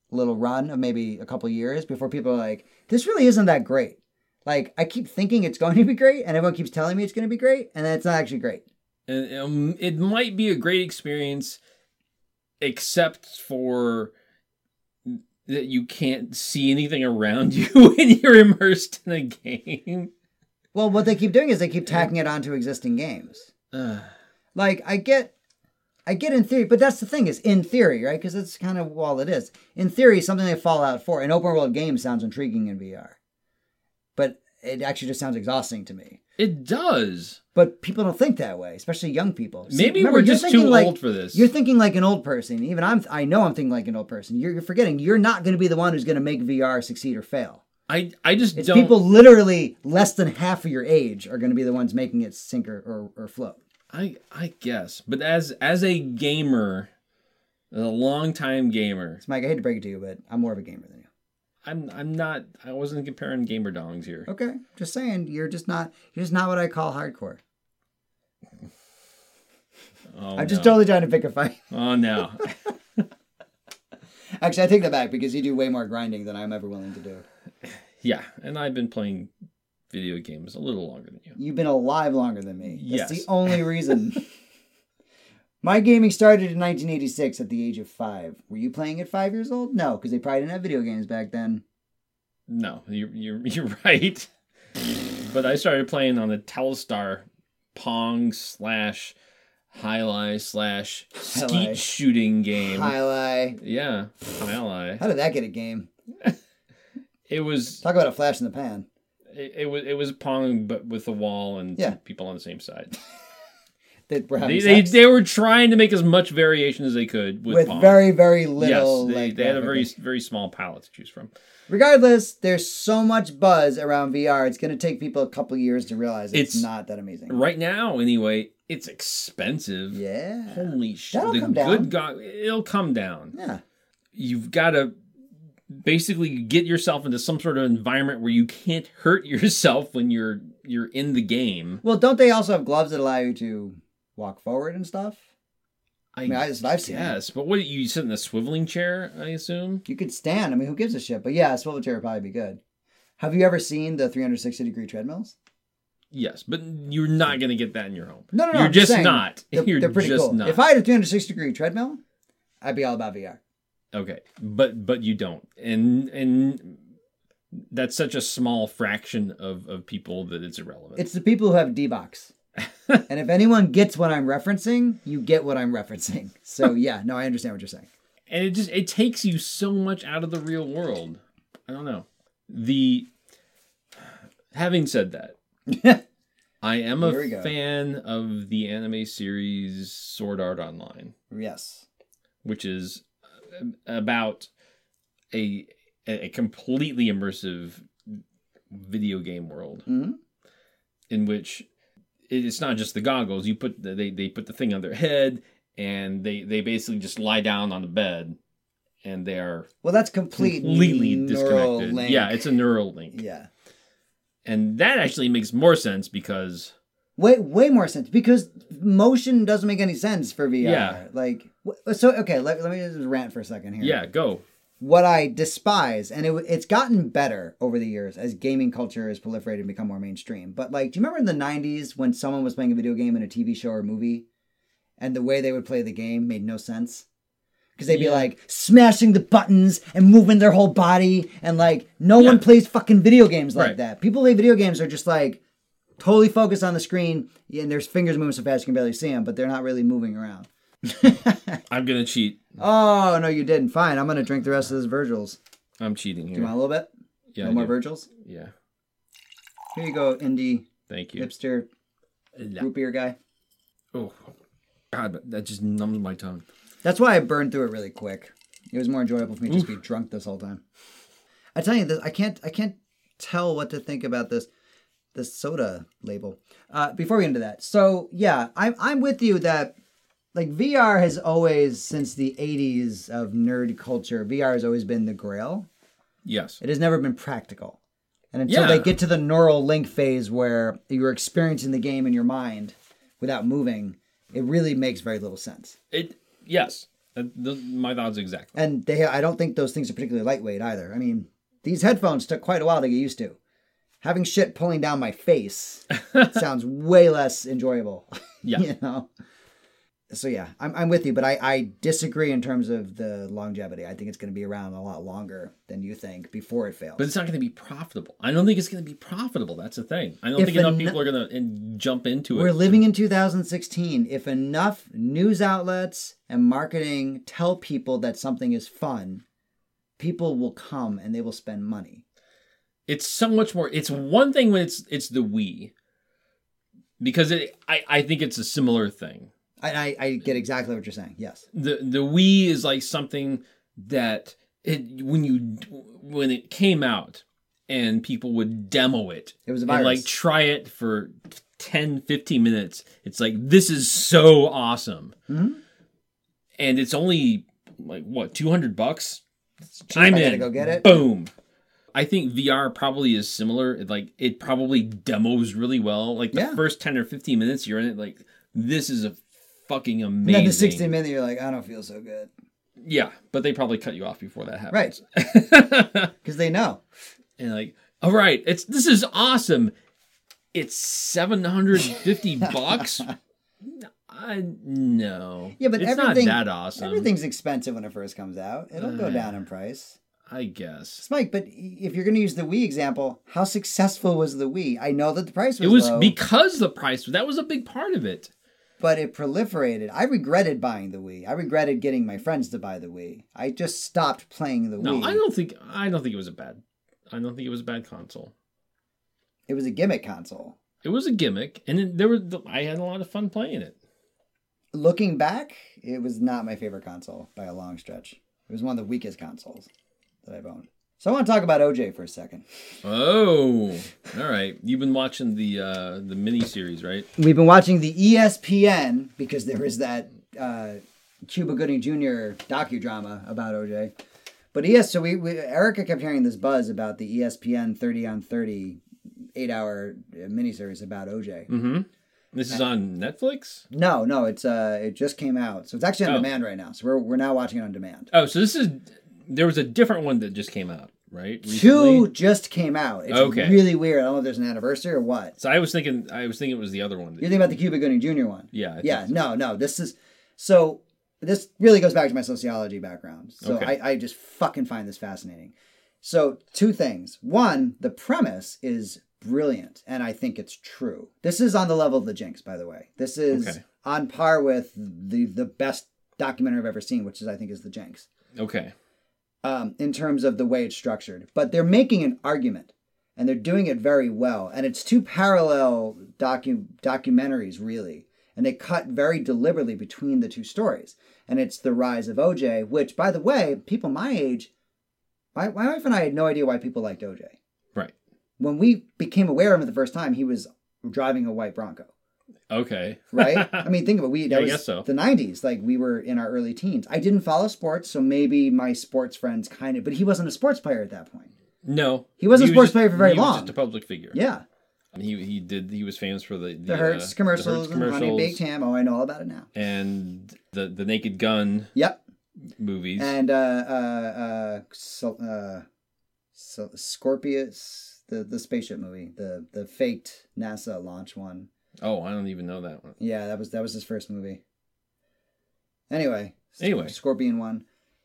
little run of maybe a couple years before people are like, this really isn't that great. Like, I keep thinking it's going to be great, and everyone keeps telling me it's going to be great, and then it's not actually great. And um, it might be a great experience, except for that you can't see anything around you when you're immersed in a game. Well, what they keep doing is they keep tacking it onto existing games. Uh, Like, I get... I get in theory, but that's the thing is in theory, right? Because that's kind of all it is. In theory, something like Fallout four, an open world game sounds intriguing in V R. But it actually just sounds exhausting to me. it does. But people don't think that way, especially young people. See, Maybe remember, we're you're just thinking too like- old for this. You're thinking like an old person. Even I'm, I know I'm thinking like an old person. You're, you're forgetting you're not going to be the one who's going to make V R succeed or fail. I, I just It's don't... people literally less than half of your age are going to be the ones making it sink or, or, or float. I I guess, but as as a gamer, a longtime gamer, So Mike, I hate to break it to you, but I'm more of a gamer than you. I'm I'm not. I wasn't comparing gamer dongs here. Okay, just saying, you're just not. You're just not what I call hardcore. Oh, I'm just no. totally trying to pick a fight. Oh no. Actually, I take that back because you do way more grinding than I'm ever willing to do. Yeah, and I've been playing video games a little longer than you. You've been alive longer than me. That's Yes. the only reason. My gaming started in nineteen eighty-six at the age of five. Were you playing at five years old? No, because they probably didn't have video games back then. No, you're you're you're right. But I started playing on the Telstar Pong slash Highlight slash skeet Highlight. shooting game. Highlight. Yeah, Highlight. How did that get a game? It was Talk about a flash in the pan. it, it was it was Pong but with a wall and Yeah. two people on the same side. They were having They, they sex they were trying to make as much variation as they could with, with Pong. very, very yes, little. they, like, they had a very graphics. very small palette to choose from. Regardless, there's so much buzz around V R. It's going to take people a couple years to realize it's, It's- not that amazing. Right now, anyway, it's expensive. Yeah. Holy shit! That'll The come down. good God, it'll come down. Yeah. You've got to basically get yourself into some sort of environment where you can't hurt yourself when you're you're in the game. Well, don't they also have gloves that allow you to walk forward and stuff? I, I mean, I- that's what I've seen. Yes, but what you sit in a swiveling chair? I assume. You could stand. I mean, who gives a shit? But yeah, a swivel chair would probably be good. Have you ever seen the three hundred sixty degree treadmills? Yes, but you're not going to get that in your home. No, no, no. You're I'm just saying, not. They're, You're they're pretty just cool. not. If I had a three hundred sixty degree treadmill, I'd be all about V R. Okay, but but you don't, and and that's such a small fraction of, of people that it's irrelevant. It's the people who have D-Box. And if anyone gets what I'm referencing, you get what I'm referencing. So yeah, no, I understand what you're saying. and it just it takes you so much out of the real world. I don't know. The having said that, I am Here we a go. fan of the anime series Sword Art Online, Yes. which is about a a completely immersive video game world hmm in which it's not just the goggles. You put the, they they put the thing on their head and they they basically just lie down on the bed and they are Well, that's complete completely neural disconnected. link. Yeah, it's a neural link. Yeah. And that actually makes more sense because Way way more sense because motion doesn't make any sense for V R. Yeah. Like wh- so. Okay, let, let me just rant for a second here. yeah, go. What I despise, and it, it's gotten better over the years as gaming culture has proliferated and become more mainstream. But like, do you remember in the nineties when someone was playing a video game in a T V show or movie, and the way they would play the game made no sense? Because they'd be Yeah. like smashing the buttons and moving their whole body, and like no Yeah. one plays fucking video games like Right. that. People play video games are just like totally focused on the screen, and their fingers moving so fast you can barely see them, but they're not really moving around. I'm gonna cheat. Oh no, you didn't. Fine, I'm gonna drink the rest of this Virgil's. I'm cheating Do you here. want a little bit? Yeah, no I more do. Virgil's. Yeah. Here you go, indie Thank you. hipster root beer guy. Oh, God, but that just numbs my tongue. That's why I burned through it really quick. It was more enjoyable for me to just be drunk this whole time. I tell you this, I can't, I can't tell what to think about this, this soda label. Uh, before we get into that, so yeah, I'm, I'm with you that like V R has always, since the eighties of nerd culture, V R has always been the grail. Yes. It has never been practical. And until Yeah. they get to the neural link phase where you're experiencing the game in your mind without moving, it really makes very little sense. It yes, Uh, th- my thoughts exactly. And they, I don't think those things are particularly lightweight either. I mean, these headphones took quite a while to get used to. Having shit pulling down my face sounds way less enjoyable. Yeah. You know? So yeah, I'm I'm with you, but I, I disagree in terms of the longevity. I think it's going to be around a lot longer than you think before it fails. But it's not going to be profitable. I don't think it's going to be profitable. That's the thing. I don't If think enough en- people are going to jump into We're it. living in two thousand sixteen. If enough news outlets and marketing tell people that something is fun, people will come and they will spend money. It's so much more. It's one thing when it's it's the Wii, because it, I I think it's a similar thing. I, I I get exactly what you're saying. Yes. The the Wii is like something that it when you when it came out and people would demo it. It was a and virus. like try it for ten, fifteen minutes. It's like, this is so awesome. Mm-hmm. And it's only like what, two hundred bucks? Cheap, I'm I in. gotta go get it. Boom. I think V R probably is similar. It, like it probably demos really well. Like the Yeah. first ten or fifteen minutes you're in it, like this is a fucking And amazing. then the sixty minute, you're like, I don't feel so good. Yeah, but they probably cut you off before that happens. Right. Because they know. And like, all right, it's this is awesome. It's seven hundred fifty bucks. I no. Yeah, but it's everything, not that awesome. Everything's expensive when it first comes out. It'll go Uh, down in price. I guess. Mike, but if you're going to use the Wii example, how successful was the Wii? I know that the price was It was low, because the price, that was a big part of it. but it proliferated. I regretted buying the Wii. I regretted getting my friends to buy the Wii. I just stopped playing the No, Wii. I don't think I don't think it was a bad I don't think it was a bad console. It was a gimmick console. It was a gimmick, and it, there were I had a lot of fun playing it. Looking back, it was not my favorite console by a long stretch. It was one of the weakest consoles that I've owned. So I want to talk about O J for a second. Oh, all right. You've been watching the uh, the mini series, right? We've been watching the E S P N because there is that uh, Cuba Gooding Junior docudrama about O J. But yes, so we, we Erica kept hearing this buzz about the E S P N thirty on thirty eight-hour miniseries about O J. Mm-hmm. This is on Netflix? No, no, it's uh, it just came out, so it's actually on Oh. demand right now. So we're we're now watching it on demand. Oh, so this is there was a different one that just came out, right? Two Recently? just came out. It's Okay. really weird. I don't know if there's an anniversary or what. So I was thinking I was thinking it was the other one. that- You're thinking about the Cuba Gooding Junior one? Yeah. I Yeah, think so. no, no. This is so. This really goes back to my sociology background. So Okay. I, I just fucking find this fascinating. So two things. One, the premise is brilliant, and I think it's true. This is on the level of The Jinx, by the way. This is Okay. on par with the the best documentary I've ever seen, which is I think is The Jinx. Okay. Um, in terms of the way it's structured. But they're making an argument, and they're doing it very well. And it's two parallel docu- documentaries, really. And they cut very deliberately between the two stories. And it's the rise of O J, which, by the way, people my age, my, my wife and I had no idea why people liked O J. Right. When we became aware of him the first time, he was driving a white Bronco. Okay. Right? I mean, think of it. We, that Yeah, I was guess so. the nineties. Like, we were in our early teens. I didn't follow sports, so maybe my sports friends kind of... But he wasn't a sports player at that point. No. He wasn't a sports just- player for very he long. was just a public figure. Yeah. He he did he was famous for the the, The Hertz uh, commercials the Hertz and Honey Baked Ham. Oh, I know all about it now. and the the Naked Gun Yep. movies. And uh, uh, uh, so, uh, so Scorpius, the, the spaceship movie, the the faked NASA launch one. oh, I don't even know that one. Yeah, that was that was his first movie. Anyway. Anyway. Scorpion one.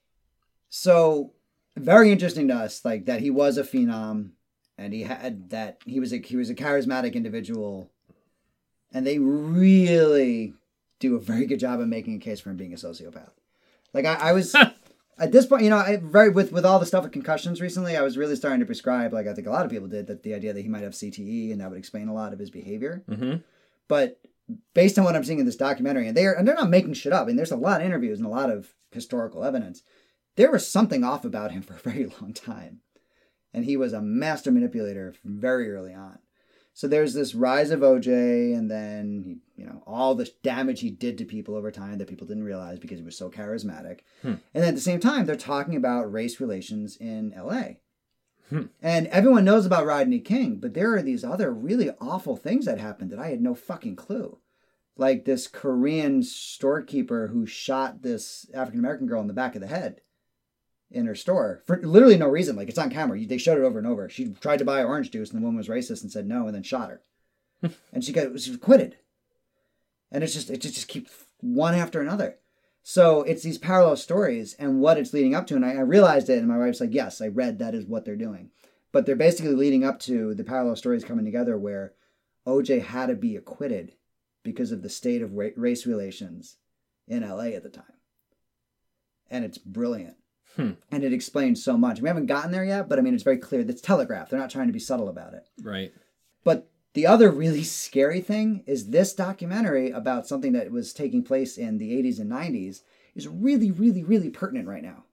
So very interesting to us, like that he was a phenom, and he had that he was a he was a charismatic individual, and they really do a very good job of making a case for him being a sociopath. Like I, I was at this point, you know, I very with with all the stuff with concussions recently, I was really starting to prescribe, like I think a lot of people did, that the idea that he might have C T E, and that would explain a lot of his behavior. Mm-hmm. But based on what I'm seeing in this documentary, and they're and they're not making shit up, and there's a lot of interviews and a lot of historical evidence, there was something off about him for a very long time. And he was a master manipulator from very early on. So there's this rise of O J, and then, you know, all the damage he did to people over time that people didn't realize because he was so charismatic. Hmm. And then at the same time, they're talking about race relations in L A. Hmm. And everyone knows about Rodney King, but there are these other really awful things that happened that I had no fucking clue. like this Korean storekeeper who shot this African American girl in the back of the head in her store for literally no reason. Like, it's on camera. They showed it over and over. She tried to buy orange juice and the woman was racist and said no and then shot her. And she got she was acquitted. And it's just it just, just keeps one after another. So it's these parallel stories and what it's leading up to. And I, I realized it, and my wife's like, yes, I read that is what they're doing. But they're basically leading up to the parallel stories coming together where O J had to be acquitted because of the state of race relations in L A at the time. And it's brilliant. Hmm. And it explains so much. We haven't gotten there yet, but I mean, it's very clear. It's telegraphed. They're not trying to be subtle about it. Right. But the other really scary thing is this documentary about something that was taking place in the eighties and nineties is really, really, really pertinent right now.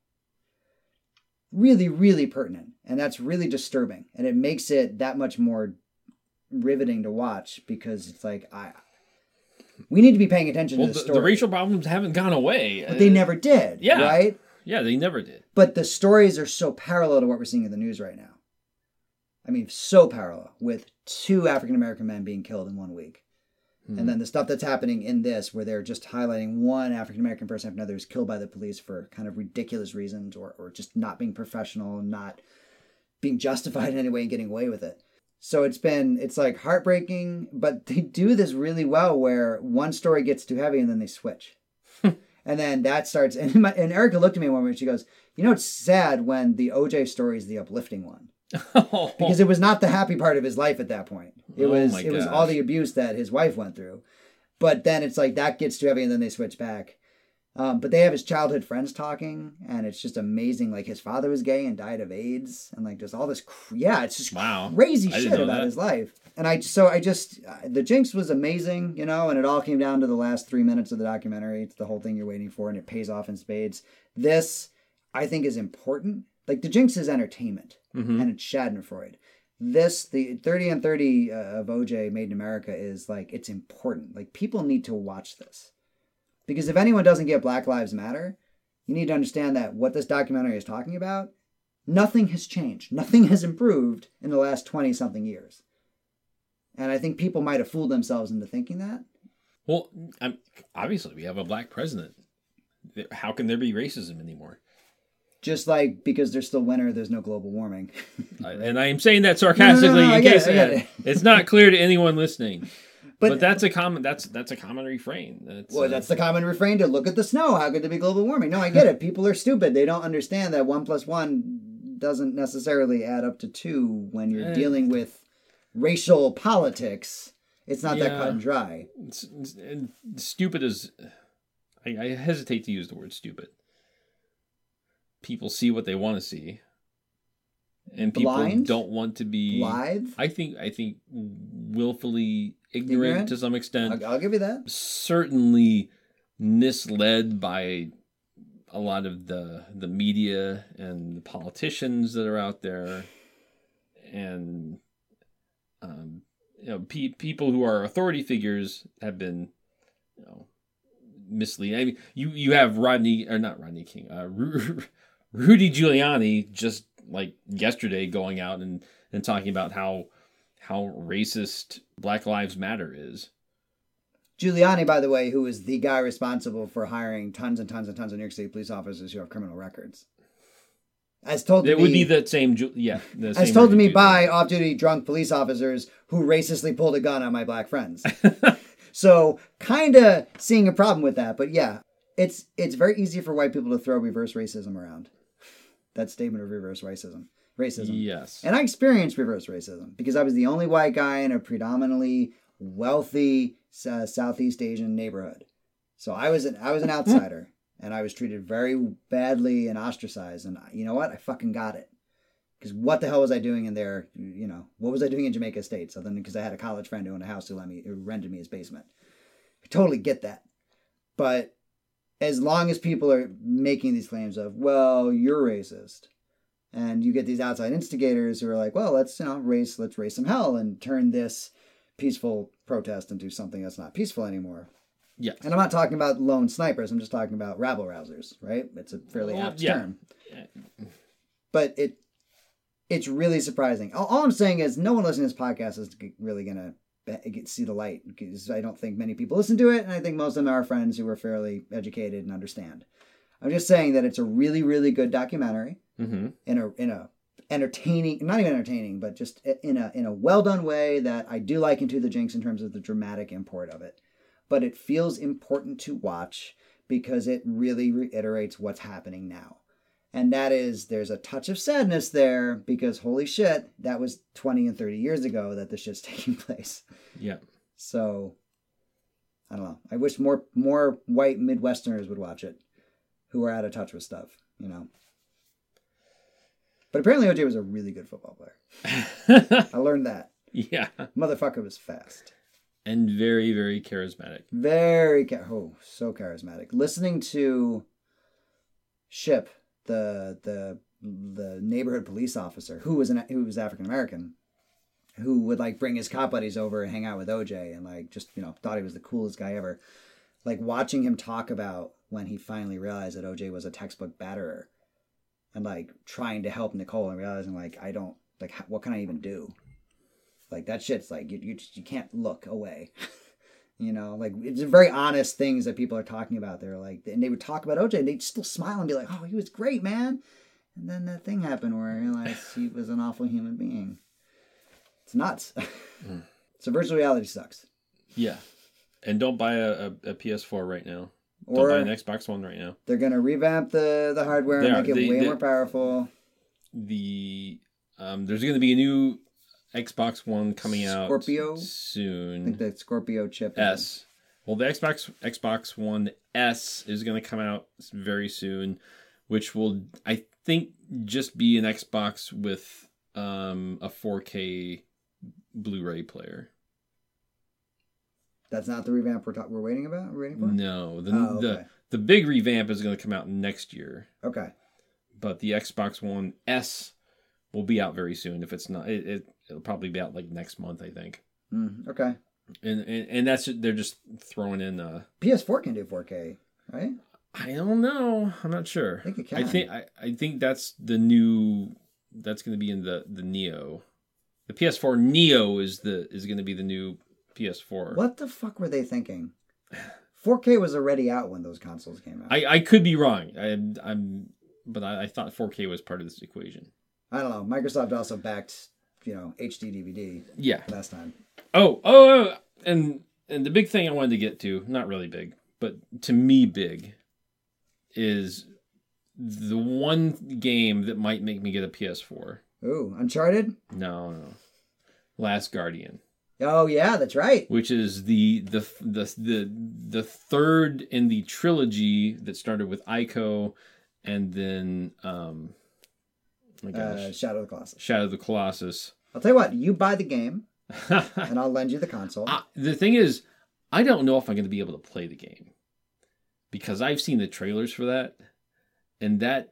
Really, really pertinent. And that's really disturbing. And it makes it that much more riveting to watch because it's like, I, we need to be paying attention well, to the the, story. the racial problems haven't gone away. But they never did, yeah. right? Yeah, they never did. But the stories are so parallel to what we're seeing in the news right now. I mean, so parallel, with two African-American men being killed in one week. Hmm. And then the stuff that's happening in this, where they're just highlighting one African-American person after another who's killed by the police for kind of ridiculous reasons, or, or just not being professional, not being justified in any way and getting away with it. So it's been, it's like heartbreaking, but they do this really well where one story gets too heavy and then they switch. And then that starts, and, my, and Erica looked at me one moment, she goes, you know, it's sad when the O J story is the uplifting one. Because it was not the happy part of his life at that point. It was, oh it was all the abuse that his wife went through. But then it's like, that gets too heavy and then they switch back. Um, but they have his childhood friends talking, and it's just amazing. Like, his father was gay and died of AIDS, and like just all this, cr- yeah, it's just wow. crazy I shit about that. his life. And I, so I just, uh, the Jinx was amazing, you know, and it all came down to the last three minutes of the documentary. It's the whole thing you're waiting for, and it pays off in spades. This, I think, is important. Like, the Jinx is entertainment, mm-hmm. and it's Schadenfreude. This, the thirty and thirty uh, of O J Made in America is like, it's important. Like, people need to watch this. Because if anyone doesn't get Black Lives Matter, you need to understand that what this documentary is talking about, nothing has changed. Nothing has improved in the last twenty-something years. And I think people might have fooled themselves into thinking that. Well, I'm, obviously, we have a black president. How can there be racism anymore? Just like, because there's still winter, there's no global warming. And I am saying that sarcastically no, no, no, in case it, it. it's not clear to anyone listening. But, but that's a common that's that's a common refrain. That's, well, uh, that's the common refrain to look at the snow. How could there be global warming? No, I get it. People are stupid. They don't understand that one plus one doesn't necessarily add up to two when you're uh, dealing with racial politics. It's not yeah, that cut and dry. It's, it's, and stupid is... I, I hesitate to use the word stupid. People see what they want to see. And people Blind? don't want to be... Blithe? I think, I think willfully ignorant, ignorant? to some extent. I'll, I'll give you that. Certainly misled by a lot of the the media and the politicians that are out there. And... Um, you know, pe- people who are authority figures have been, you know, misleading. I mean, you, you have Rodney, or not Rodney King, uh, Ru- Rudy Giuliani just like yesterday going out and, and talking about how how racist Black Lives Matter is. Giuliani, by the way, who is the guy responsible for hiring tons and tons and tons of New York City police officers who have criminal records. As told to it me, would be the same, yeah. The as same told to me Giuliani. by off-duty drunk police officers who racistly pulled a gun on my black friends. So, kind of seeing a problem with that. But yeah, it's it's very easy for white people to throw reverse racism around. That statement of reverse racism. Racism. Yes. And I experienced reverse racism because I was the only white guy in a predominantly wealthy uh, Southeast Asian neighborhood. So I was an, I was an outsider. And I was treated very badly and ostracized. And you know what? I fucking got it. Because what the hell was I doing in there? You know, what was I doing in Jamaica Estates? Other than because I had a college friend who owned a house who let me, who rented me his basement. I totally get that. But as long as people are making these claims of, well, you're racist. And you get these outside instigators who are like, well, let's, you know, raise, let's raise some hell and turn this peaceful protest into something that's not peaceful anymore. Yeah. And I'm not talking about lone snipers. I'm just talking about rabble-rousers, right? It's a fairly well, apt yeah. term. But it it's really surprising. All, all I'm saying is no one listening to this podcast is really going to get see the light, because I don't think many people listen to it, and I think most of them are friends who are fairly educated and understand. I'm just saying that it's a really, really good documentary mm-hmm. in a in a entertaining, not even entertaining, but just in a in a well done way that I do like Into the Jinx in terms of the dramatic import of it. But it feels important to watch because it really reiterates what's happening now. And that is, there's a touch of sadness there because holy shit, that was twenty and thirty years ago that this shit's taking place. Yeah. So, I don't know. I wish more more white Midwesterners would watch it who are out of touch with stuff, you know. But apparently O J was a really good football player. I learned that. Yeah. Motherfucker was fast. And very, very charismatic. Very, oh, so charismatic. Listening to Ship, the the the neighborhood police officer who was an who was African American, who would like bring his cop buddies over and hang out with O J and like just, you know, thought he was the coolest guy ever. Like watching him talk about when he finally realized that O J was a textbook batterer and like trying to help Nicole and realizing like I don't like what can I even do? Like that shit's like you you just, you can't look away. You know, like it's very honest things that people are talking about. They're like, and they would talk about O J and they'd still smile and be like, oh, he was great, man. And then that thing happened where I realized he was an awful human being. It's nuts. Mm. So virtual reality sucks. Yeah. And don't buy a, a, a P S four right now. Or don't buy an Xbox One right now. They're going to revamp the, the hardware and make it they, way they, more powerful. The um, There's going to be a new Xbox One coming Scorpio? out soon. I think the Scorpio chip. S. Well, the Xbox Xbox One S is going to come out very soon, which will, I think, just be an Xbox with um, a four K Blu-ray player. That's not the revamp we're, ta- we're waiting about? We're waiting for? No. The, oh, okay. the, the big revamp is going to come out next year. Okay. But the Xbox One S will be out very soon. If it's not, it, it it'll probably be out like next month, I think. Mm, okay. And, and and that's they're just throwing in. Uh, P S four can do four K, right? I don't know. I'm not sure. I think it can. I think I, I think that's the new. That's going to be in the the Neo. The P S four Neo is the is going to be the new P S four. What the fuck were they thinking? four K was already out when those consoles came out. I, I could be wrong. I, I'm, but I, I thought four K was part of this equation. I don't know. Microsoft also backed, you know, H D D V D. Yeah. Last time. Oh, oh, oh, and and the big thing I wanted to get to, not really big, but to me big, is the one game that might make me get a P S four. Ooh, Uncharted? No, no. Last Guardian. Oh yeah, that's right. Which is the the the the the third in the trilogy that started with Ico, and then um. Oh my gosh. Uh, Shadow of the Colossus. Shadow of the Colossus. I'll tell you what, you buy the game, and I'll lend you the console. Uh, the thing is, I don't know if I'm going to be able to play the game. Because I've seen the trailers for that, and that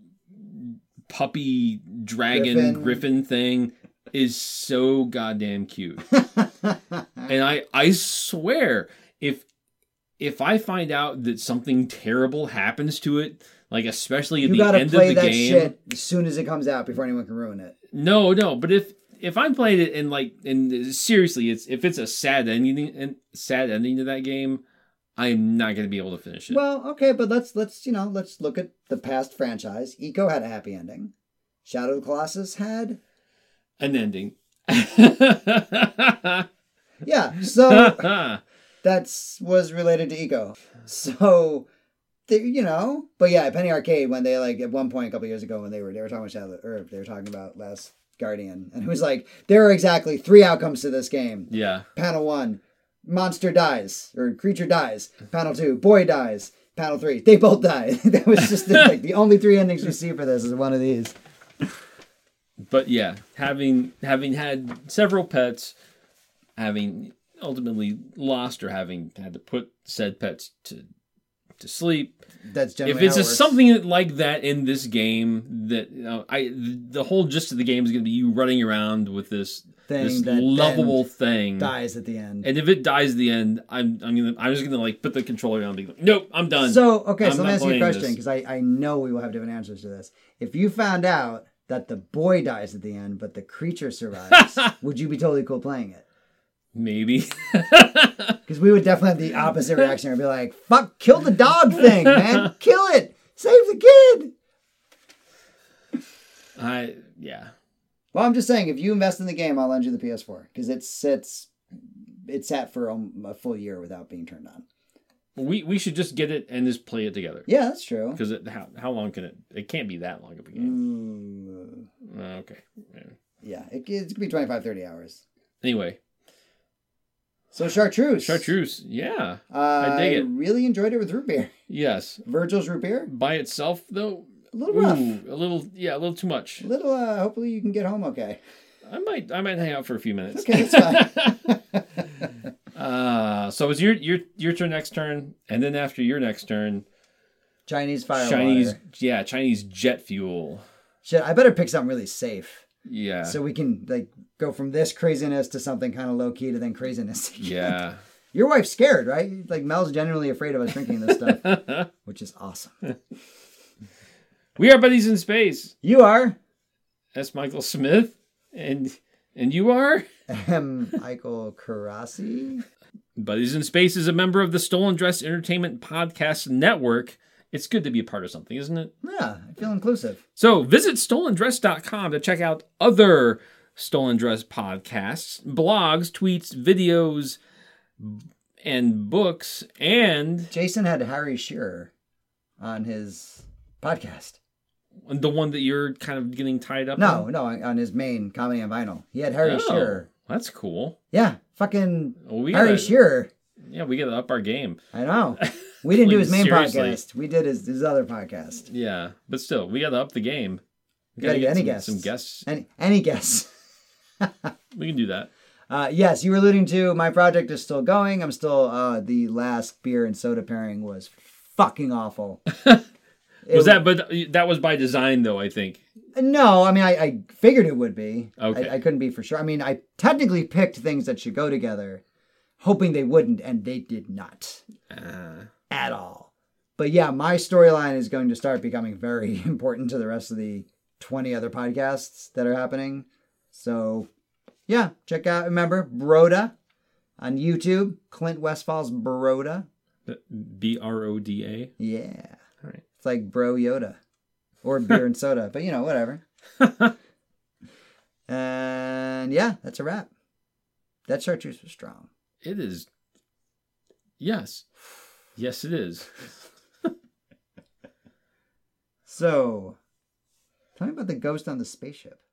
puppy dragon griffin, griffin thing is so goddamn cute. And I, I swear, if if I find out that something terrible happens to it, like especially at you the end of the game, you gotta play that shit as soon as it comes out before anyone can ruin it. No, no, but if if I'm playing it and like and seriously, it's if it's a sad ending and sad ending to that game, I'm not going to be able to finish it. Well, okay, but let's let's you know let's look at the past franchise. Ico had a happy ending. Shadow of the Colossus had an ending. Yeah, so that's was related to Ico. So. They, you know, but yeah, Penny Arcade, when they like at one point a couple years ago when they were they were talking about Shadow or they were talking about Last Guardian, and it was like there are exactly three outcomes to this game. Yeah. Panel one, monster dies or creature dies. Panel two, boy dies. Panel three, they both die. That was just the, like the only three endings we see for this is one of these. But yeah, having having had several pets, having ultimately lost or having had to put said pets to. to sleep. That's generally if it's how it a, works. something like that in this game, that you know, I the whole gist of the game is going to be you running around with this thing this that lovable thing dies at the end. And if it dies at the end, I'm I'm gonna I'm just gonna like put the controller down and be like, nope, I'm done. So okay, I'm so let me ask you a playing question because I I know we will have different answers to this. If you found out that the boy dies at the end, but the creature survives, would you be totally cool playing it? Maybe. Because we would definitely have the opposite reaction. We'd be like, fuck, kill the dog thing, man. Kill it. Save the kid. I, yeah. Well, I'm just saying, if you invest in the game, I'll lend you the P S four. Because it sits, it sat for a, a full year without being turned on. We we should just get it and just play it together. Yeah, that's true. Because how how long can it? It can't be that long of a game. Mm, Uh, okay. Yeah. yeah, it, it could be twenty-five, thirty hours. Anyway, So chartreuse. chartreuse. Yeah, Uh, I dig it. really enjoyed it with root beer. Yes. Virgil's root beer. By itself, though, A little rough. ooh, a little, yeah, a little too much. A little, uh, hopefully you can get home okay. I might, I might hang out for a few minutes. Okay, that's fine. uh, so it's your your your turn next turn, and then after your next turn, Chinese fire Chinese, water. yeah, Chinese jet fuel. Shit, I better pick something really safe. Yeah. So we can, like, go from this craziness to something kind of low-key to then craziness. Yeah. Your wife's scared, right? Like, Mel's genuinely afraid of us drinking this stuff, which is awesome. We are buddies in space. You are. That's Michael Smith, and and you are. Um, Michael Karasi. Buddies in Space is a member of the Stolen Dress Entertainment Podcast Network. It's good to be a part of something, isn't it? Yeah, I feel inclusive. So visit stolen dress dot com to check out other Stolen Dress podcasts, blogs, tweets, videos, and books, and Jason had Harry Shearer on his podcast. the one that you're kind of getting tied up No, in. no, on his main Comedy on Vinyl. He had Harry Oh, Shearer. that's cool. Yeah, fucking Well, we Harry gotta, Shearer. Yeah, we got to up our game. I know. We didn't do his main Seriously. podcast. We did his, his other podcast. Yeah, but still, we got to up the game. We Gotta get any some, guests. some guests. Any, any guess? We can do that. Uh, yes, you were alluding to my project is still going. I'm still, uh, the last beer and soda pairing was fucking awful. It Was that, but that was by design, though, I think. No, I mean, I, I figured it would be. Okay. I, I couldn't be for sure. I mean, I technically picked things that should go together, hoping they wouldn't, and they did not. Uh, At all. But yeah, my storyline is going to start becoming very important to the rest of the twenty other podcasts that are happening. So yeah, check out, remember, Broda on YouTube. Clint Westfall's Broda. B R O D A. Yeah. All right. It's like Bro Yoda. Or beer and soda. But you know, whatever. And yeah, that's a wrap. That chartreuse was strong. It is. Yes. Yes, it is. So, tell me about the ghost on the spaceship.